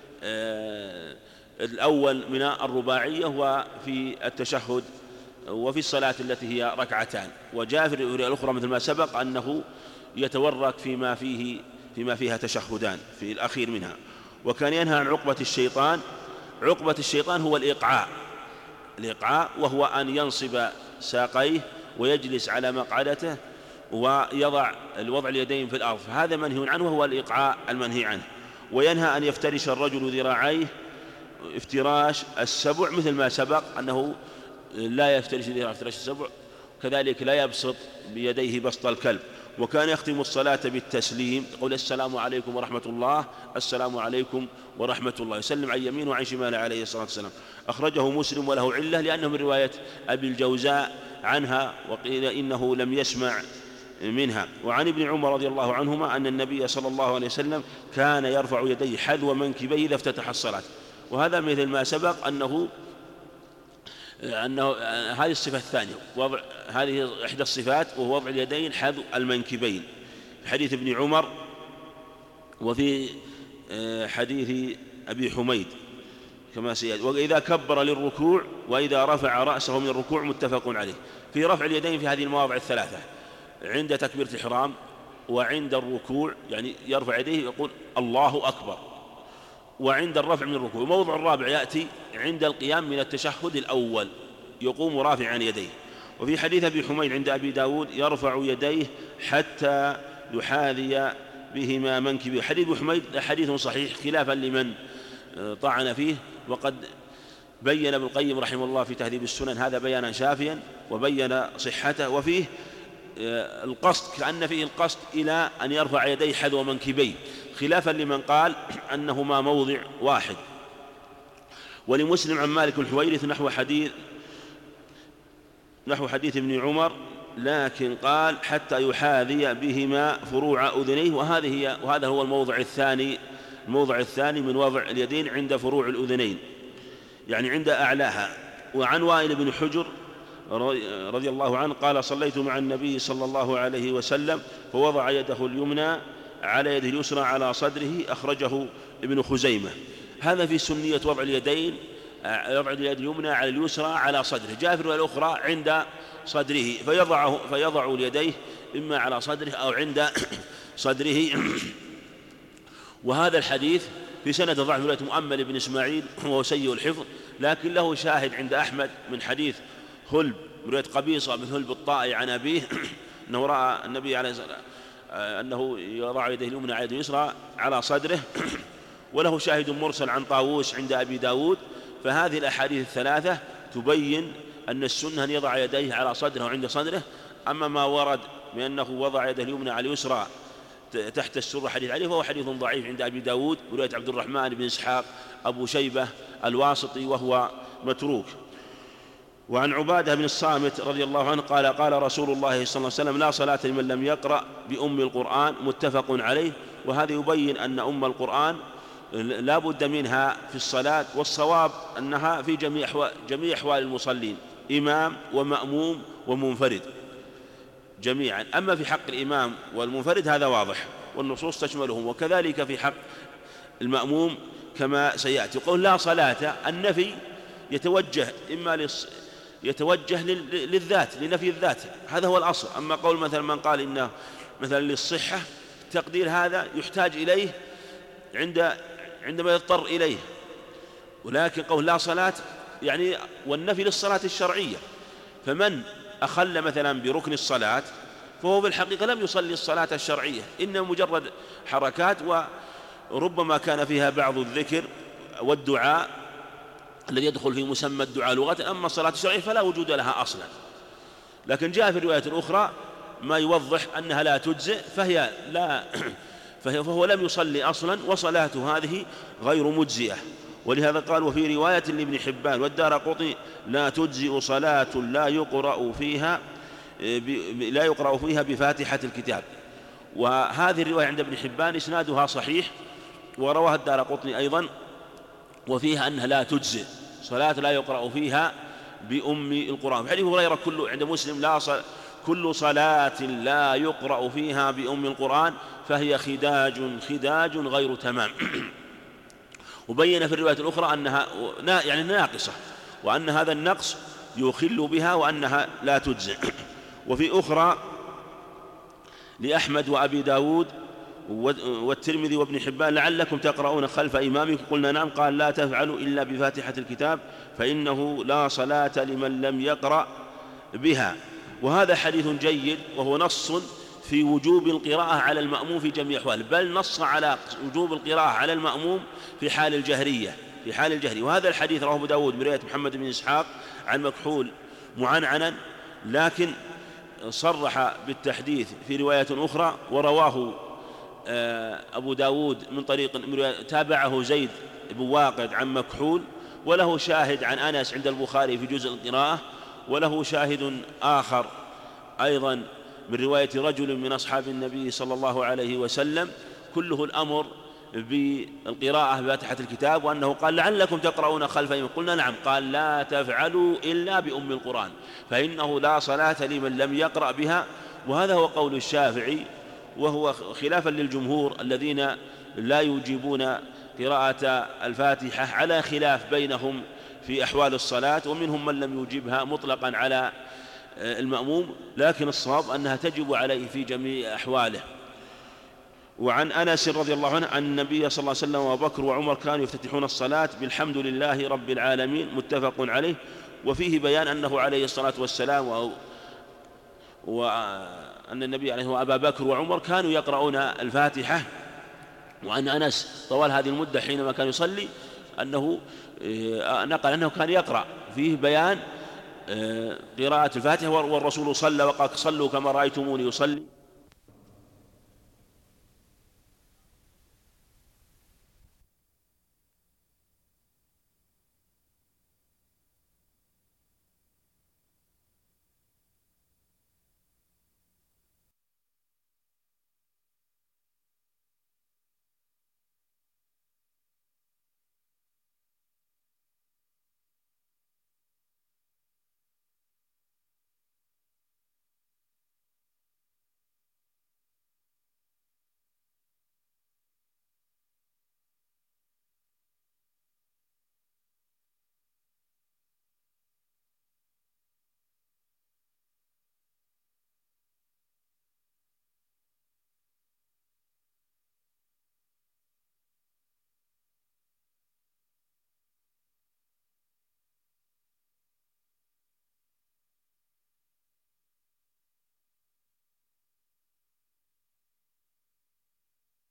الأول من الرباعية، وفي التشهد وفي الصلاة التي هي ركعتان. وجاء في الرواية الأخرى مثل ما سبق أنه يتورك فيما فيها تشهدان في الأخير منها. وكان ينهى عن عقبة الشيطان. عقبة الشيطان هو الإيقاع، وهو أن ينصب ساقيه ويجلس على مقعدته ويضع اليدين في الأرض، هذا منهي عنه وهو الإيقاع المنهي عنه. وينهى أن يفترش الرجل ذراعيه افتراش السبع، مثل ما سبق أنه لا يفترش ذراعيه افتراش السبع، كذلك لا يبسط بيديه بسط الكلب. وكان يختم الصلاة بالتسليم، يقول السلام عليكم ورحمة الله، السلام عليكم ورحمة الله، يسلم عن يمينه وعن شماله عليه الصلاة والسلام. أخرجه مسلم وله علة، لأنه من رواية أبي الجوزاء عنها، وقيل إنه لم يسمع منها. وعن ابن عمر رضي الله عنهما أن النبي صلى الله عليه وسلم كان يرفع يديه حذو منكبيه إذا افتتح الصلاة، وهذا مثل ما سبق أنه هذه الصفة الثانية، هذه إحدى الصفات، وهو وضع اليدين حذو المنكبين في حديث ابن عمر، وفي حديث أبي حميد كما سيأتي. وإذا كبر للركوع وإذا رفع رأسه من الركوع متفق عليه. في رفع اليدين في هذه المواضع الثلاثة: عند تكبيرة الإحرام، وعند الركوع يعني يرفع يديه يقول الله أكبر، وعند الرفع من الركوع. الموضع الرابع يأتي عند القيام من التشهد الأول يقوم رافعا يديه. وفي حديث أبي حميد عند أبي داود يرفع يديه حتى يحاذي بهما منكبه. حديث أبي حميد حديث صحيح خلافا لمن طعن فيه، وقد بين ابن القيم رحمه الله في تهذيب السنن هذا بيانا شافيا وبين صحته. وفيه القصد، كأن فيه القصد إلى أن يرفع يديه حذو منكبيه، خلافا لمن قال أنهما موضع واحد. ولمسلم عن مالك الحويرث نحو حديث ابن عمر، لكن قال حتى يحاذي بهما فروع أذنيه، وهذا هو الموضع الثاني من وضع اليدين عند فروع الأذنين، يعني عند أعلاها. وعن وائل بن حجر رضي الله عنه قال صليت مع النبي صلى الله عليه وسلم فوضع يده اليمنى على يده اليسرى على صدره، أخرجه ابن خزيمة. هذا في سنية وضع اليدين، يضع اليد اليمنى على اليسرى على صدره. جاء في الرواية الأخرى عند صدره، فيضع اليديه إما على صدره أو عند صدره. وهذا الحديث في سند ضعف رواية مؤمل بن إسماعيل وهو سيء الحفظ، لكن له شاهد عند أحمد من حديث هلب رواية قبيصة بن هلب الطائي عن أبيه أنه رأى النبي عليه الصلاة والسلام أنه يضع يده اليمنى على يده اليسرى على صدره. وله شاهد مرسل عن طاووس عند أبي داود. فهذه الأحاديث الثلاثة تبين أن السنة أن يضع يديه على صدره وعند صدره. أما ما ورد بأنه وضع يده اليمنى على اليسرى تحت السرة حديث عليه فهو حديث ضعيف عند أبي داود ورواية عبد الرحمن بن إسحاق أبو شيبة الواسطي وهو متروك. وعن عبادة بن الصامت رضي الله عنه قال قال رسول الله صلى الله عليه وسلم لا صلاة لمن لم يقرأ بأم القرآن، متفق عليه. وهذا يبين أن أم القرآن لا بد منها في الصلاة، والصواب أنها في جميع أحوال المصلين، إمام ومأموم ومنفرد جميعا. أما في حق الإمام والمنفرد هذا واضح والنصوص تشملهم، وكذلك في حق المأموم كما سيأتي. قول لا صلاة، النفي يتوجه للذات، لنفي الذات، هذا هو الأصل. أما قول مثلا من قال إنه مثلا للصحة، تقدير هذا يحتاج إليه عندما يضطر إليه. ولكن قول لا صلاة يعني والنفي للصلاة الشرعية، فمن أخل مثلا بركن الصلاة فهو في الحقيقة لم يصلي الصلاة الشرعية، إنما مجرد حركات وربما كان فيها بعض الذكر والدعاء الذي يدخل في مسمى الدعاء لغة. أما الصلاة الشرعية فلا وجود لها أصلا. لكن جاء في الرواية الأخرى ما يوضح أنها لا تجزئ، فهو لم يصلي أصلا وصلاته هذه غير مجزئة. ولهذا قال وفي رواية لابن حبان والدارقطني لا تجزئ صلاة لا يقرأ فيها بفاتحة الكتاب. وهذه الرواية عند ابن حبان إسنادها صحيح، ورواها الدارقطني أيضا، وفيها أنها لا تجزئ صلاة لا يقرأ فيها بأم القرآن. حديث هريرة عند مسلم كل صلاة لا يقرأ فيها بأم القرآن فهي خداج غير تمام. وبين في الرواية الأخرى أنها يعني ناقصة، وأن هذا النقص يخل بها وأنها لا تجزئ. وفي أخرى لأحمد وأبي داود والترمذي وابن حبان لعلكم تقرؤون خلف إمامكم، قلنا نعم، قال لا تفعلوا إلا بفاتحة الكتاب فإنه لا صلاة لمن لم يقرأ بها. وهذا حديث جيد، وهو نص في وجوب القراءة على المأموم في جميع أحواله، بل نص على وجوب القراءة على المأموم في حال الجهرية. وهذا الحديث رواه أبو داود برواية محمد بن إسحاق عن مكحول معنعنا، لكن صرح بالتحديث في رواية أخرى، ورواه أبو داود من طريق تابعه زيد بن واقد عن مكحول، وله شاهد عن أنس عند البخاري في جزء القراءة، وله شاهد آخر أيضا من رواية رجل من أصحاب النبي صلى الله عليه وسلم، كله الأمر بالقراءة بفاتحة الكتاب، وأنه قال لعلكم تقرؤون خلف إمامكم، قلنا نعم، قال لا تفعلوا إلا بأم القرآن فإنه لا صلاة لمن لم يقرأ بها. وهذا هو قول الشافعي، وهو خلافا للجمهور الذين لا يوجبون قراءة الفاتحة على خلاف بينهم في أحوال الصلاة، ومنهم من لم يوجبها مطلقا على المأموم، لكن الصواب أنها تجب عليه في جميع أحواله. وعن أنس رضي الله عنه أن النبي صلى الله عليه وسلم وأبو بكر وعمر كانوا يفتتحون الصلاة بالحمد لله رب العالمين، متفق عليه. وفيه بيان أنه عليه الصلاة والسلام وأن النبي عليه وأبا بكر وعمر كانوا يقرؤون الفاتحة، وأن أنس طوال هذه المدة حينما كان يصلي أنه نقل أنه كان يقرأ. فيه بيان قراءة الفاتحة، والرسول صلى وقال صلوا كما رأيتموني يصلي.